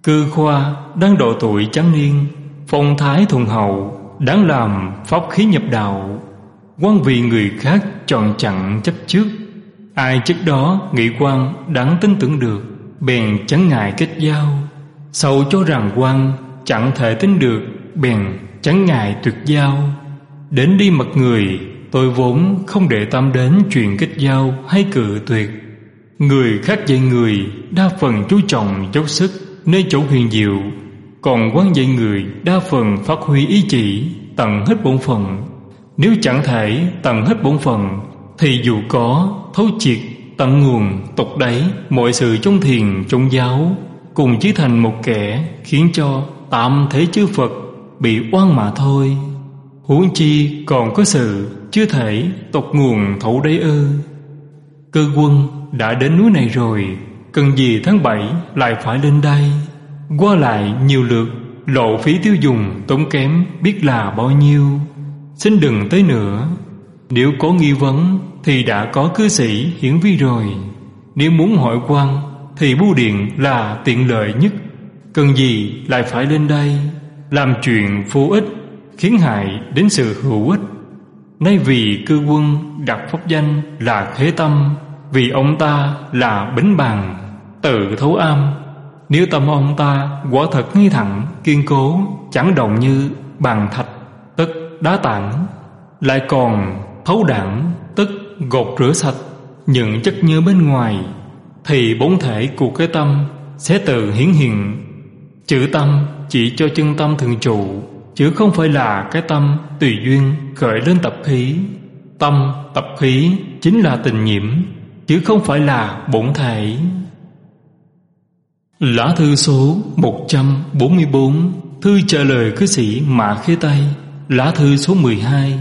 Cư Khoa đang độ tuổi trắng niên, phong thái thuần hậu, đáng làm pháp khí nhập đạo. Quan vì người khác chọn chặn chấp trước, ai trước đó nghĩ quan đáng tin tưởng được, bèn chẳng ngại kết giao. Sau cho rằng quan chẳng thể tin được, bèn chẳng ngại tuyệt giao. Đến đi mặt người, tôi vốn không để tâm đến chuyện kết giao hay cự tuyệt. Người khác dạy người đa phần chú trọng dốc sức nơi chỗ huyền diệu, còn quan dạy người đa phần phát huy ý chỉ, tận hết bổn phận. Nếu chẳng thể tận hết bổn phận, thì dù có thấu triệt tận nguồn tục đáy mọi sự trong thiền trong giáo, cùng chỉ thành một kẻ khiến cho tạm thế chư Phật bị oan mà thôi. Huống chi còn có sự chưa thể tộc nguồn thấu đáy ư? Cơ quân đã đến núi này rồi, cần gì tháng bảy lại phải lên đây? Qua lại nhiều lượt, lộ phí tiêu dùng tốn kém biết là bao nhiêu. Xin đừng tới nữa. Nếu có nghi vấn thì đã có cư sĩ hiển vi rồi. Nếu muốn hỏi quan thì bưu điện là tiện lợi nhất. Cần gì lại phải lên đây làm chuyện vô ích, khiến hại đến sự hữu ích. Nay vì cư quân đặt pháp danh là Khế Tâm, vì ông ta là Bính Bằng, tự thấu am. Nếu tâm ông ta quả thật ngay thẳng, kiên cố, chẳng động như bàn thạch, tức đá tảng, lại còn thấu đẳng, tức gột rửa sạch những chất nhơ bên ngoài, thì bốn thể của cái tâm sẽ tự hiển hiện. Chữ tâm chỉ cho chân tâm thường trụ, chứ không phải là cái tâm tùy duyên khởi lên tập khí. Tâm tập khí chính là tình nhiễm, chứ không phải là bổn thể. Lá thư số một trăm bốn mươi bốn, thư trả lời cư sĩ Mã Khế Tây. Lá thư số mười hai.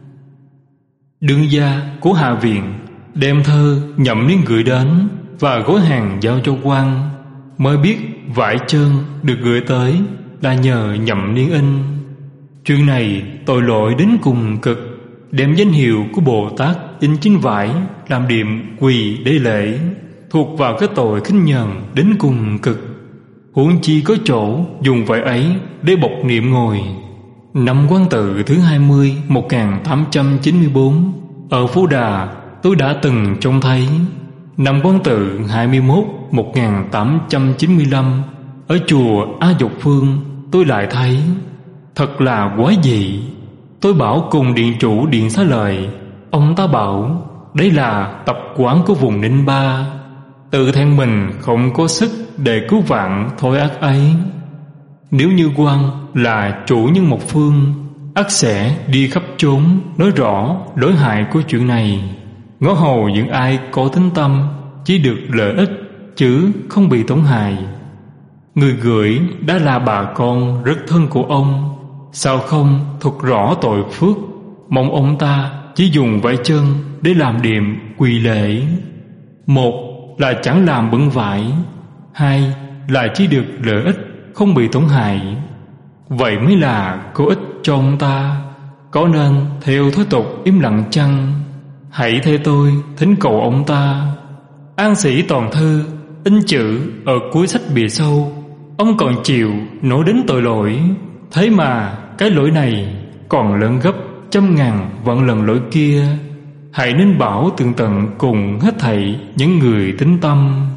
Đương gia của Hạ Viện đem thơ Nhậm Niên gửi đến và gói hàng giao cho quan, mới biết vải trơn được gửi tới là nhờ Nhậm Niên in. Chuyện này tội lỗi đến cùng cực, đem danh hiệu của Bồ Tát in trên vải làm điểm quỳ đế lễ, thuộc vào cái tội khinh nhờn đến cùng cực. Huống chi có chỗ dùng vải ấy để bọc niệm ngồi. Năm Quan Tự thứ hai mươi một nghìn tám trăm chín mươi bốn, ở Phú Đà tôi đã từng trông thấy. Năm Quan Tự hai mươi mốt một nghìn tám trăm chín mươi lăm, ở chùa A Dục Phương tôi lại thấy. Thật là quái dị. Tôi bảo cùng điện chủ Điện Xá Lợi, ông ta bảo đây là tập quán của vùng Ninh Ba, tự than mình không có sức để cứu vãn thói ác ấy. Nếu như quan là chủ nhân một phương, ắt sẽ đi khắp chốn nói rõ lỗi hại của chuyện này, ngó hầu những ai có tính tâm chỉ được lợi ích chứ không bị tổn hại. Người gửi đã là bà con rất thân của ông, sao không thuật rõ tội phước, mong ông ta chỉ dùng vải chân để làm điểm quỳ lễ. Một là chẳng làm bẩn vải, hai là chỉ được lợi ích không bị tổn hại. Vậy mới là có ích cho ông ta. Có nên theo thói tục im lặng chăng? Hãy theo tôi thỉnh cầu ông ta. An sĩ toàn thư in chữ ở cuối sách bìa sau, ông còn chịu nói đến tội lỗi. Thế mà cái lỗi này còn lớn gấp trăm ngàn vạn lần lỗi kia. Hãy nên bảo tường tận cùng hết thảy những người tín tâm.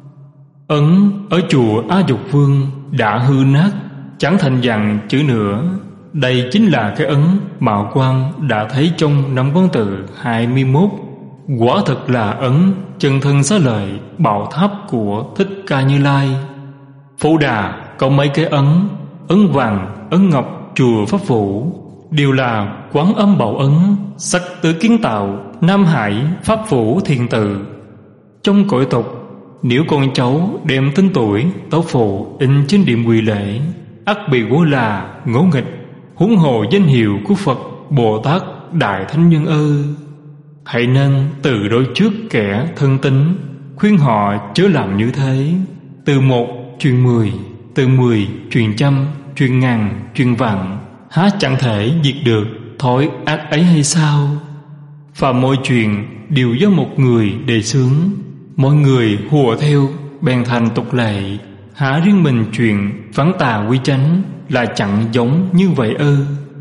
Ấn ở chùa A Dục Vương đã hư nát, chẳng thành dặn chữ nữa. Đây chính là cái ấn mà quan đã thấy trong năm Quan Tự hai mươi mốt. Quả thật là ấn chân thân xá lợi bảo tháp của Thích Ca Như Lai. Phổ Đà có mấy cái ấn, ấn vàng, ấn ngọc chùa Pháp Vũ, đều là Quán Âm Bảo Ấn, sắc tứ kiến tạo, Nam Hải Pháp Vũ Thiền Tự. Trong cõi tục, nếu con cháu đem tên tuổi tấu phụ in trên điểm quỳ lễ, ắt bị gọi là ngỗ nghịch, huống hồ danh hiệu của Phật Bồ Tát Đại Thánh Nhân ư. Hãy nên từ đối trước kẻ thân tín, khuyên họ chớ làm như thế. Từ một truyền mười, từ mười truyền trăm, truyền ngàn, truyền vạn, há chẳng thể diệt được thói ác ấy hay sao? Và mọi chuyện đều do một người đề xướng, mọi người hùa theo bèn thành tục lệ, hả riêng mình chuyện phán tà quy chánh là chẳng giống như vậy ư?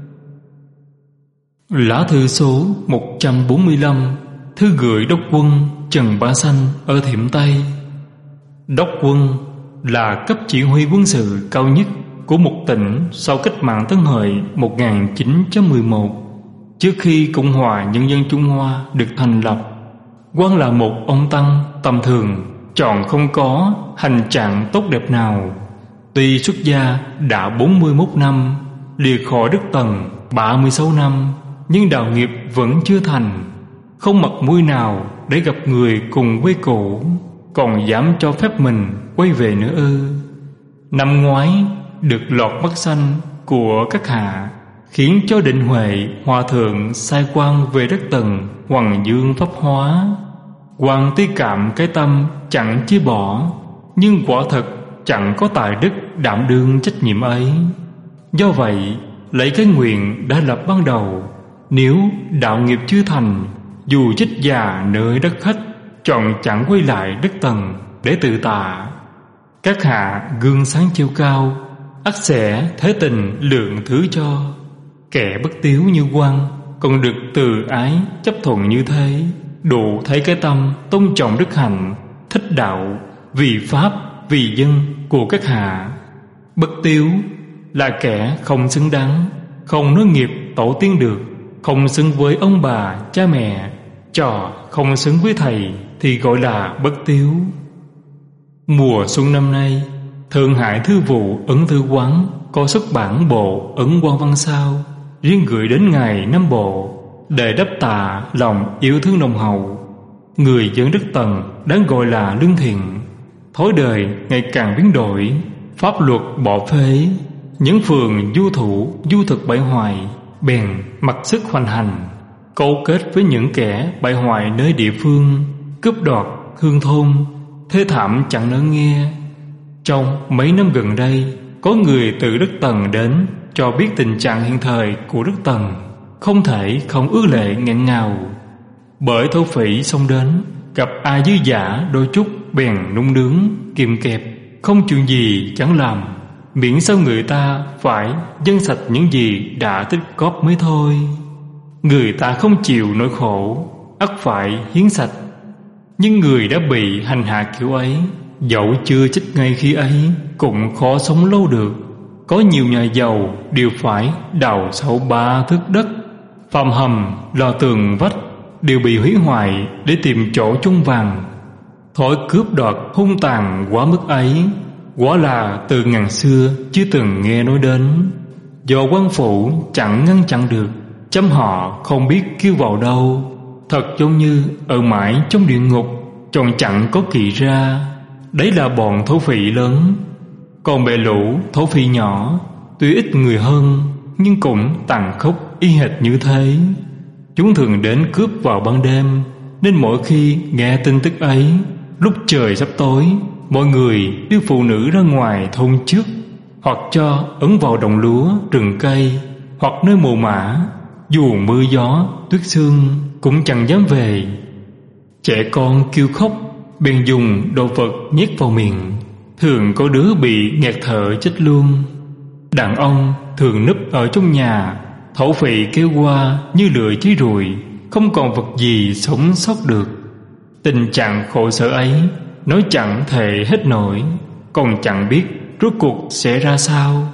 Lá thư số một trăm bốn mươi lăm, thư gửi đốc quân Trần Bá Sanh ở Thiểm Tây. Đốc quân là cấp chỉ huy quân sự cao nhất của một tỉnh sau cách mạng Tân Hợi một nghìn chín trăm mười một, trước khi Cộng hòa Nhân dân Trung Hoa được thành lập. Quan là một ông tăng tầm thường, trọn không có hành trạng tốt đẹp nào. Tuy xuất gia đã bốn mươi mốt năm, lìa khỏi đất Tần ba mươi sáu năm, nhưng đạo nghiệp vẫn chưa thành. Không mặt mũi nào để gặp người cùng quê cũ, còn dám cho phép mình quay về nữa ư? Năm ngoái được lọt mắt xanh của các hạ, khiến cho Định Huệ hòa thượng sai quan về đất Tần Hoàng Dương pháp hóa. Quan tuy cảm cái tâm chẳng chia bỏ, nhưng quả thật chẳng có tài đức đảm đương trách nhiệm ấy. Do vậy lấy cái nguyện đã lập ban đầu, nếu đạo nghiệp chưa thành, dù chết già nơi đất khách, chọn chẳng quay lại đất Tần để tự tạ. Các hạ gương sáng chiêu cao, ắt sẽ thế tình lượng thứ cho. Kẻ bất tiếu như Quan còn được từ ái chấp thuận như thế, đủ thấy cái tâm tôn trọng đức hạnh, thích đạo, vì pháp, vì dân của các hạ. Bất tiếu là kẻ không xứng đáng, không nối nghiệp tổ tiên được, không xứng với ông bà cha mẹ, trò không xứng với thầy thì gọi là bất tiếu. Mùa xuân năm nay, Thượng Hải Thư vụ Ấn Thư Quán có xuất bản bộ Ấn Quan Văn Sao, riêng gửi đến ngài năm bộ, để đáp tạ lòng yêu thương nồng hậu. Người dân đất Tần đáng gọi là lương thiện. Thói đời ngày càng biến đổi, pháp luật bỏ phế, những phường du thủ du thực bại hoại bèn mặc sức hoành hành, câu kết với những kẻ bại hoại nơi địa phương, cướp đoạt hương thôn, thê thảm chẳng nỡ nghe. Trong mấy năm gần đây, có người từ đất Tần đến cho biết tình trạng hiện thời của đất Tần, không thể không ước lệ nghẹn ngào. Bởi thổ phỉ xông đến, gặp ai dư giả đôi chút bèn nung nướng kìm kẹp, không chuyện gì chẳng làm, miễn sao người ta phải dâng sạch những gì đã tích góp mới thôi. Người ta không chịu nỗi khổ, ắt phải hiến sạch. Nhưng người đã bị hành hạ kiểu ấy, dẫu chưa chết ngay khi ấy, cũng khó sống lâu được. Có nhiều nhà giàu đều phải đào sâu ba thước đất, phàm hầm, lò tường vách đều bị hủy hoại để tìm chỗ chôn vàng. Thói cướp đoạt hung tàn quá mức ấy, quả là từ ngàn xưa chưa từng nghe nói đến. Do quan phủ chẳng ngăn chặn được, chấm họ không biết kêu vào đâu. Thật giống như ở mãi trong địa ngục, tròn chẳng có kỳ ra. Đấy là bọn thổ phỉ lớn. Còn bè lũ thổ phỉ nhỏ, tuy ít người hơn, nhưng cũng tàn khốc y hệt như thế. Chúng thường đến cướp vào ban đêm, nên mỗi khi nghe tin tức ấy, lúc trời sắp tối, mọi người đưa phụ nữ ra ngoài thôn trước, hoặc cho ấn vào đồng lúa, rừng cây, hoặc nơi mồ mả. Dù mưa gió, tuyết sương cũng chẳng dám về. Trẻ con kêu khóc, bèn dùng đồ vật nhét vào miệng, thường có đứa bị nghẹt thở chết luôn. Đàn ông thường núp ở trong nhà, thổ phỉ kéo qua như lửa cháy rụi, không còn vật gì sống sót được. Tình trạng khổ sở ấy nói chẳng thể hết nổi, còn chẳng biết rốt cuộc sẽ ra sao.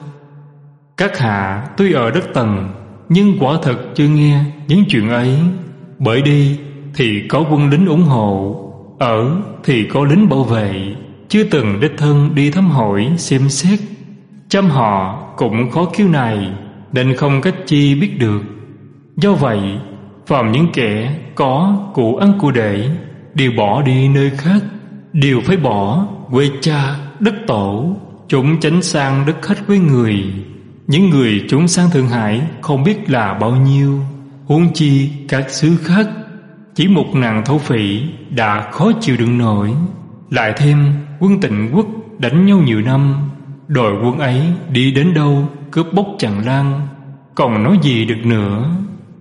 Các hạ tuy ở đất Tần, nhưng quả thật chưa nghe những chuyện ấy. Bởi đi thì có quân lính ủng hộ, ở thì có lính bảo vệ, chưa từng đích thân đi thăm hỏi xem xét. Chăm họ cũng khó khiếu này, nên không cách chi biết được. Do vậy, phàm những kẻ có của ăn của để đều bỏ đi nơi khác, đều phải bỏ quê cha đất tổ, chúng tránh sang đất khách với người. Những người chúng sang Thượng Hải không biết là bao nhiêu, huống chi các xứ khác. Chỉ một nàng thổ phỉ đã khó chịu đựng nổi, lại thêm quân Tịnh quốc đánh nhau nhiều năm, đội quân ấy đi đến đâu cướp bóc tràn lan, còn nói gì được nữa.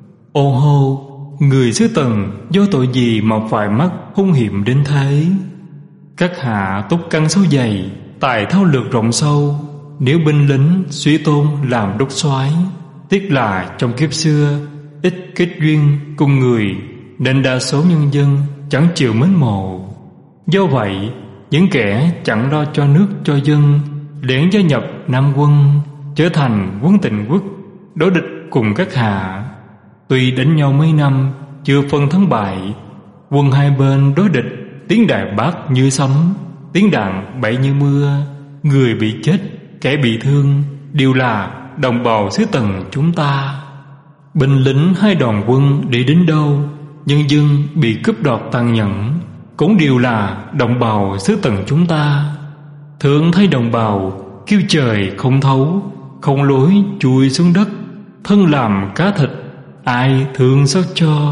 Ô hô, người xứ Tần do tội gì mà phải mắc hung hiểm đến thế? Các hạ túc căn số dày, tài thao lược rộng sâu. Nếu binh lính suy tôn làm đốc soái, tiếc là trong kiếp xưa ít kết duyên cùng người, nên đa số nhân dân chẳng chịu mến mộ. Do vậy, những kẻ chẳng lo cho nước cho dân lén gia nhập Nam quân, trở thành quân Tịnh Quốc, đối địch cùng các hạ. Tuy đánh nhau mấy năm chưa phân thắng bại, quân hai bên đối địch tiếng đài bát như sấm, tiếng đạn bậy như mưa. Người bị chết, kẻ bị thương đều là đồng bào xứ Tần chúng ta. Binh lính hai đoàn quân đi đến đâu, nhân dân bị cướp đoạt tàn nhẫn, cũng đều là đồng bào xứ Tần chúng ta. Thường thấy đồng bào kêu trời không thấu, không lối chui xuống đất, thân làm cá thịt, ai thương xót cho.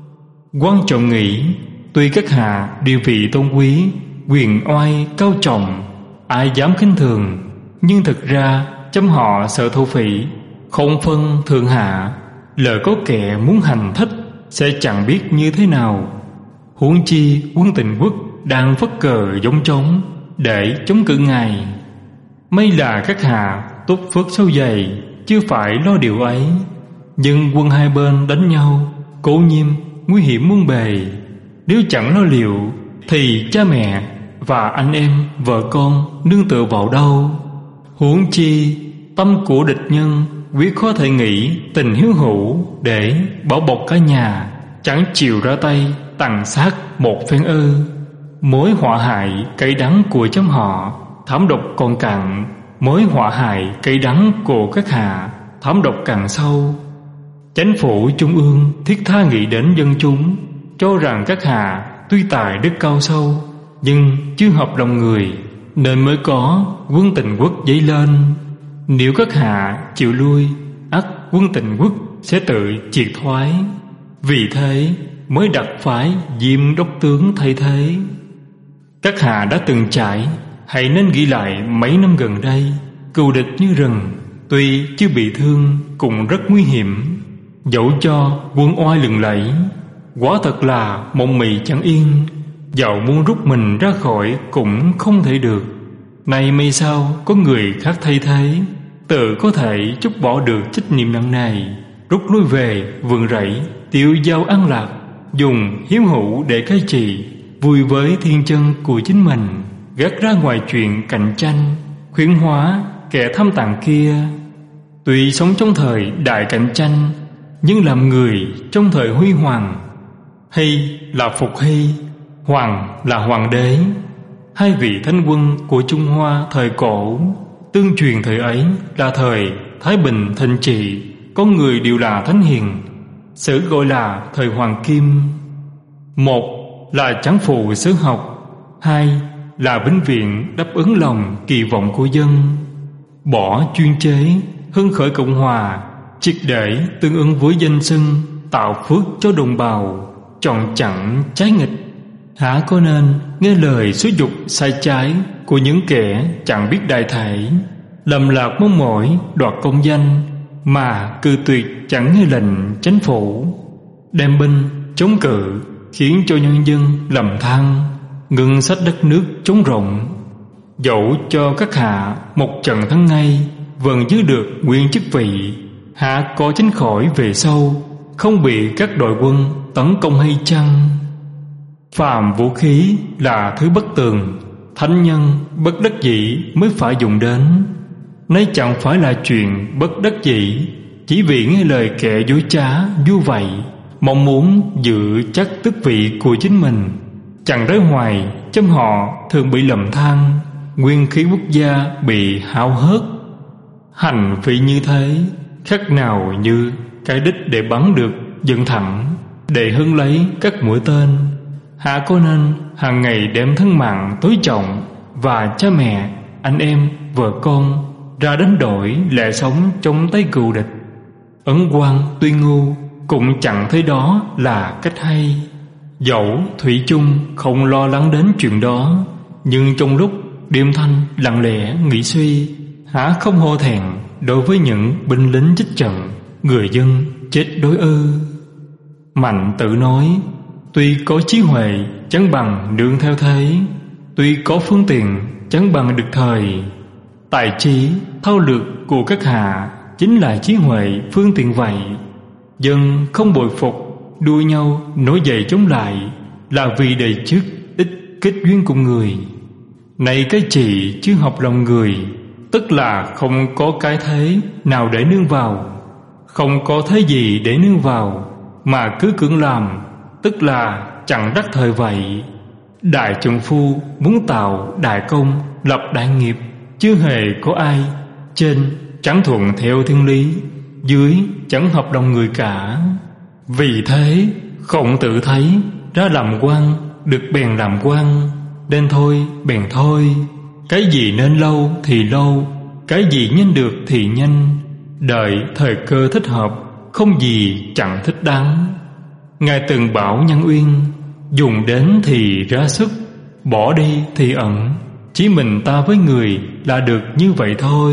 Quan trọng nghĩ, tuy các hạ địa vị tôn quý, quyền oai cao trọng, ai dám khinh thường, nhưng thực ra chấm họ sợ thổ phỉ, không phân thượng hạ. Lỡ có kẻ muốn hành thích, sẽ chẳng biết như thế nào. Huống chi quân Tịnh Quốc đang phất cờ giống trống để chống cự ngài. May là các hạ tốt phước sâu dày, chưa phải lo điều ấy. Nhưng quân hai bên đánh nhau, cố nhiêm nguy hiểm muôn bề. Nếu chẳng lo liệu, thì cha mẹ và anh em vợ con nương tựa vào đâu? Huống chi tâm của địch nhân quyết khó thể nghĩ tình hiếu hữu để bảo bọc cả nhà, chẳng chịu ra tay tàn sát một phen ư? Mối họa hại cay đắng của chấm họ thảm độc còn cạn, mối họa hại cay đắng của các hạ thảm độc càng sâu. Chánh phủ trung ương thiết tha nghĩ đến dân chúng, cho rằng các hạ tuy tài đức cao sâu, nhưng chưa hợp lòng người, nên mới có quân Tịnh Quốc dấy lên. Nếu các hạ chịu lui, ắt quân Tịnh Quốc sẽ tự triệt thoái. Vì thế mới đặt phái Diêm đốc tướng thay thế. Các hạ đã từng trải, hãy nên nghĩ lại mấy năm gần đây, cừu địch như rừng, tuy chưa bị thương cũng rất nguy hiểm. Dẫu cho quân oai lừng lẫy, quả thật là mộng mị chẳng yên. Dẫu muốn rút mình ra khỏi cũng không thể được. Nay may sao có người khác thay thế, tự có thể chút bỏ được trách nhiệm nặng nề, rút lui về vườn rẫy, tiêu dao an lạc, dùng hiếu hữu để cai trị, vui với thiên chân của chính mình, gác ra ngoài chuyện cạnh tranh, khuyến hóa kẻ tham tàn kia. Tuy sống trong thời đại cạnh tranh, nhưng làm người trong thời huy hoàng. Hy là Phục Hy, Hoàng là Hoàng đế, hai vị thánh quân của Trung Hoa thời cổ. Tương truyền thời ấy là thời Thái Bình thịnh trị, có người đều là thánh hiền, sử gọi là thời Hoàng Kim. Một là trắng phù sứ học, hai là vĩnh viễn đáp ứng lòng kỳ vọng của dân. Bỏ chuyên chế, hưng khởi Cộng Hòa, triệt để tương ứng với danh xưng, tạo phước cho đồng bào, chọn chặn trái nghịch. Hả có nên nghe lời xúi dục sai trái của những kẻ chẳng biết đại thể, lầm lạc mong mỏi đoạt công danh, mà cư tuyệt chẳng nghe lệnh chánh phủ, đem binh chống cự, khiến cho nhân dân lầm than, ngưng sách đất nước trống rộng. Dẫu cho các hạ một trận thắng ngay, vẫn giữ được nguyên chức vị, hạ có tránh khỏi về sau, không bị các đội quân tấn công hay chăng? Phàm vũ khí là thứ bất tường, thánh nhân bất đắc dĩ mới phải dùng đến. Nay chẳng phải là chuyện bất đắc dĩ, chỉ vì nghe lời kẻ dối trá như vậy, mong muốn giữ chắc tước vị của chính mình. Chẳng đói hoài, chấm họ thường bị lầm than, nguyên khí quốc gia bị hao hớt. Hành vị như thế, khác nào như cái đích để bắn được dựng thẳng, để hưng lấy các mũi tên. Hạ có nên hàng ngày đem thân mạng tối trọng và cha mẹ, anh em, vợ con ra đánh đổi lẽ sống trong tay cừu địch? Ấn Quang tuy ngu cũng chẳng thấy đó là cách hay. Dẫu thủy chung không lo lắng đến chuyện đó, nhưng trong lúc Điềm Thanh lặng lẽ nghĩ suy, hả không hổ thẹn đối với những binh lính chết trận, người dân chết đói ư? Mạnh tự nói, tuy có trí huệ chẳng bằng nương theo thế, tuy có phương tiện chẳng bằng được thời. Tài trí, thao lược của các hạ chính là trí huệ phương tiện vậy. Dân không bội phục, đua nhau nổi dậy chống lại, là vì đời trước ít kết duyên cùng người. Này cái chị chưa học lòng người, tức là không có cái thế nào để nương vào. Không có thế gì để nương vào, mà cứ cưỡng làm, tức là chẳng đắc thời vậy. Đại trượng phu muốn tạo đại công, lập đại nghiệp, chưa hề có ai. Trên chẳng thuận theo thiên lý, dưới chẳng hợp lòng người cả. Vì thế Khổng Tử thấy ra làm quan, được bèn làm quan, nên thôi bèn thôi. Cái gì nên lâu thì lâu, cái gì nhanh được thì nhanh. Đợi thời cơ thích hợp, không gì chẳng thích đáng. Ngài từng bảo Nhân Uyên, dùng đến thì ra sức, bỏ đi thì ẩn. Chỉ mình ta với người là được như vậy thôi.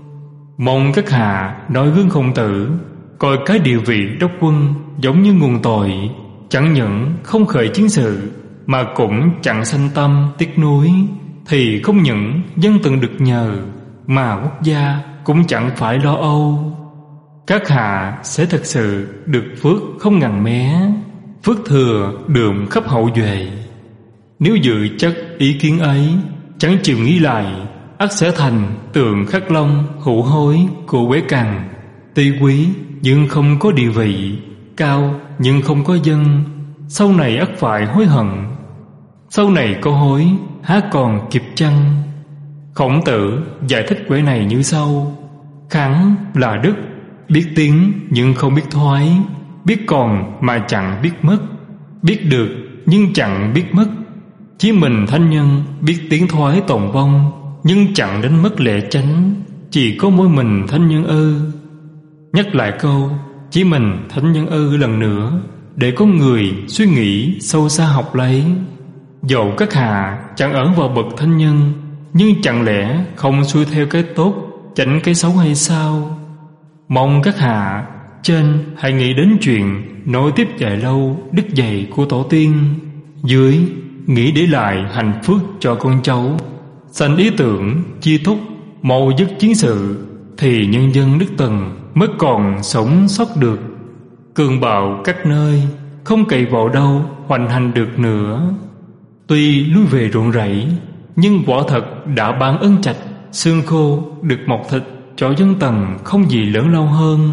Mong các hạ nói gương Khổng Tử, coi cái địa vị đốc quân giống như nguồn tội, chẳng những không khởi chiến sự, mà cũng chẳng sanh tâm tiếc nuối, thì không những dân từng được nhờ, mà quốc gia cũng chẳng phải lo âu. Các hạ sẽ thật sự được phước không ngần mé, phước thừa đượm khắp hậu duệ. Nếu dự chắc ý kiến ấy, chẳng chịu nghĩ lại, ắt sẽ thành tượng khắc long hữu hối của Quế Cằn. Tuy quý nhưng không có địa vị, cao nhưng không có dân, sau này ắt phải hối hận. Sau này có hối, há còn kịp chăng? Khổng Tử giải thích quẻ này như sau: kháng là đức, biết tiến nhưng không biết thoái, biết còn mà chẳng biết mất, biết được nhưng chẳng biết mất. Chí mình thánh nhân biết tiến thoái tồn vong, nhưng chẳng đánh mất lẽ chánh. Chỉ có mỗi mình thánh nhân ư? Nhắc lại câu chí mình thánh nhân ư lần nữa, để có người suy nghĩ sâu xa học lấy. Dẫu các hạ chẳng ở vào bậc thánh nhân, nhưng chẳng lẽ không xuôi theo cái tốt, tránh cái xấu hay sao? Mong các hạ trên hãy nghĩ đến chuyện nối tiếp dài lâu đức dạy của tổ tiên, dưới nghĩ để lại hạnh phúc cho con cháu. Sanh ý tưởng chi thúc mau dứt chiến sự, thì nhân dân nước Tần mới còn sống sót được. Cường bạo các nơi không cậy vào đâu hoành hành được nữa. Tuy lui về ruộng rẫy, nhưng quả thật đã ban ân trạch, xương khô được mọc thịt cho dân Tần không gì lớn lao hơn.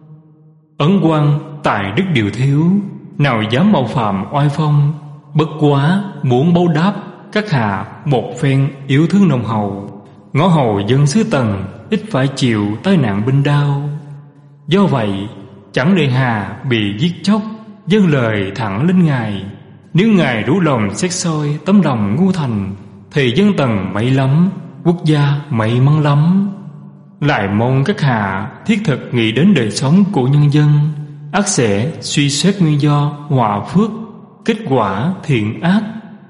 Ấn quan tài đức điều thiếu, nào dám mạo phạm oai phong. Bất quá muốn báo đáp các hạ một phen yêu thương nồng hậu, ngõ hầu dân xứ Tần ít phải chịu tai nạn binh đao. Do vậy chẳng để hà bị giết chóc, dâng lời thẳng lên ngài. Nếu ngài rủ lòng xét soi tấm lòng ngu thành, thì dân Tần may lắm, quốc gia may mắn lắm. Lại mong các hạ thiết thực nghĩ đến đời sống của nhân dân, ắt sẽ suy xét nguyên do hòa phước, kết quả thiện ác.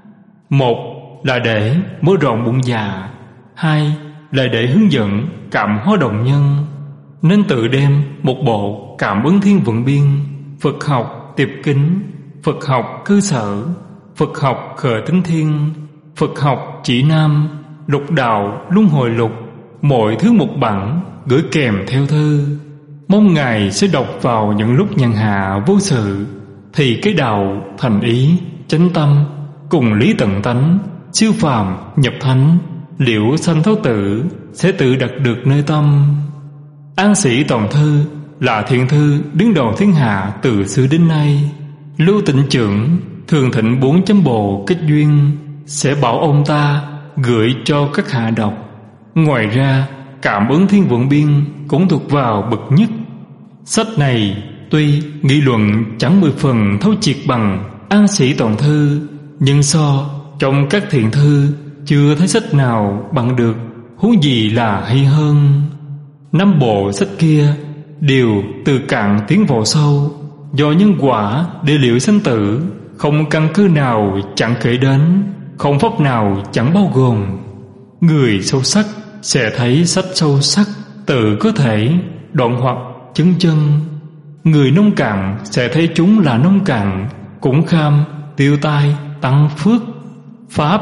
Một là để mở rộng bụng dạ, hai là để hướng dẫn cảm hóa động nhân. Nên tự đem một bộ Cảm Ứng Thiên Vận Biên, Phật học Tiệp Kính, Phật học Cơ Sở, Phật học Khởi Tính Thiên, Phật học Chỉ Nam, Lục Đạo Luân Hồi Lục, mỗi thứ một bản gửi kèm theo thư. Mong ngài sẽ đọc vào những lúc nhàn hạ vô sự, thì cái đạo thành ý chánh tâm cùng lý tận tánh, siêu phàm nhập thánh, liễu sanh thấu tử sẽ tự đặt được nơi tâm. An Sĩ Toàn Thư là thiện thư đứng đầu thiên hạ từ xưa đến nay. Lưu Tịnh Trưởng thường thịnh bốn chấm bồ kết duyên, sẽ bảo ông ta gửi cho các hạ đọc. Ngoài ra Cảm Ứng Thiên Vận Biên cũng thuộc vào bậc nhất. Sách này tuy nghị luận chẳng mười phần thấu triệt bằng An Sĩ Toàn Thư, nhưng so trong các thiện thư chưa thấy sách nào bằng được, huống gì là hay hơn. Năm bộ sách kia đều từ cạn tiến vào sâu, do nhân quả địa liệu sinh tử, không căn cứ nào chẳng kể đến, không pháp nào chẳng bao gồm. Người sâu sắc sẽ thấy sách sâu sắc, tự có thể đoạn hoặc chứng chân. Người nông cạn sẽ thấy chúng là nông cạn, cũng kham tiêu tai tăng phước. Pháp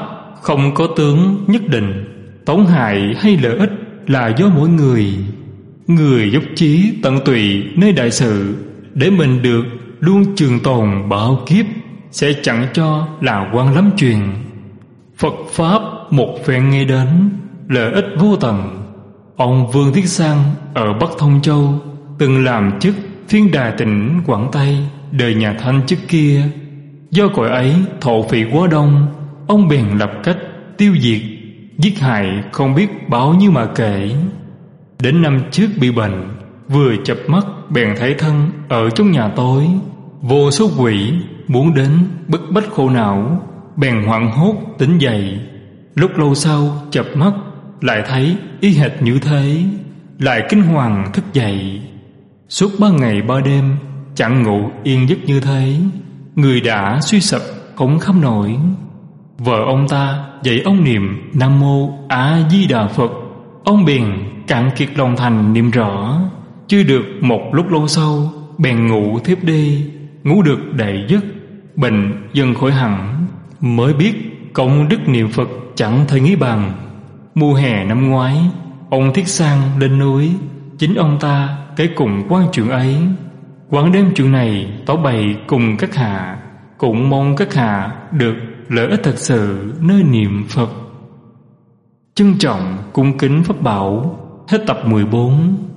không có tướng nhất định. Tổn hại hay lợi ích là do mỗi người. Người dốc chí tận tụy nơi đại sự, để mình được luôn trường tồn bao kiếp, sẽ chẳng cho là quan lắm truyền. Phật Pháp một phen nghe đến, lợi ích vô tận. Ông Vương Thiết Sang ở Bắc Thông Châu từng làm chức Phiên Đà tỉnh Quảng Tây đời nhà Thanh trước kia. Do cõi ấy thổ phỉ quá đông, ông bèn lập cách tiêu diệt, giết hại không biết bao nhiêu mà kể. Đến năm trước bị bệnh, vừa chập mắt bèn thấy thân ở trong nhà tối. Vô số quỷ muốn đến bức bách khổ não, bèn hoảng hốt tỉnh dậy. Lúc lâu sau chập mắt lại thấy y hệt như thế, lại kinh hoàng thức dậy. Suốt ba ngày ba đêm chẳng ngủ yên giấc như thế, người đã suy sụp không kham nổi. Vợ ông ta dạy ông niệm Nam Mô A Di Đà Phật. Ông bèn cạn kiệt lòng thành niệm rõ. Chưa được một lúc lâu sau bèn ngủ thiếp đi. Ngủ được đầy giấc, bệnh dần khỏi hẳn. Mới biết công đức niệm Phật chẳng thể nghĩ bằng. Mùa hè năm ngoái, ông Thiết Sang lên núi, chính ông ta kể cùng quan chuyện ấy. Quán đem chuyện này tỏ bày cùng các hạ, cũng mong các hạ được lợi ích thật sự nơi niệm Phật. Trân trọng cung kính pháp bảo. Hết tập mười bốn.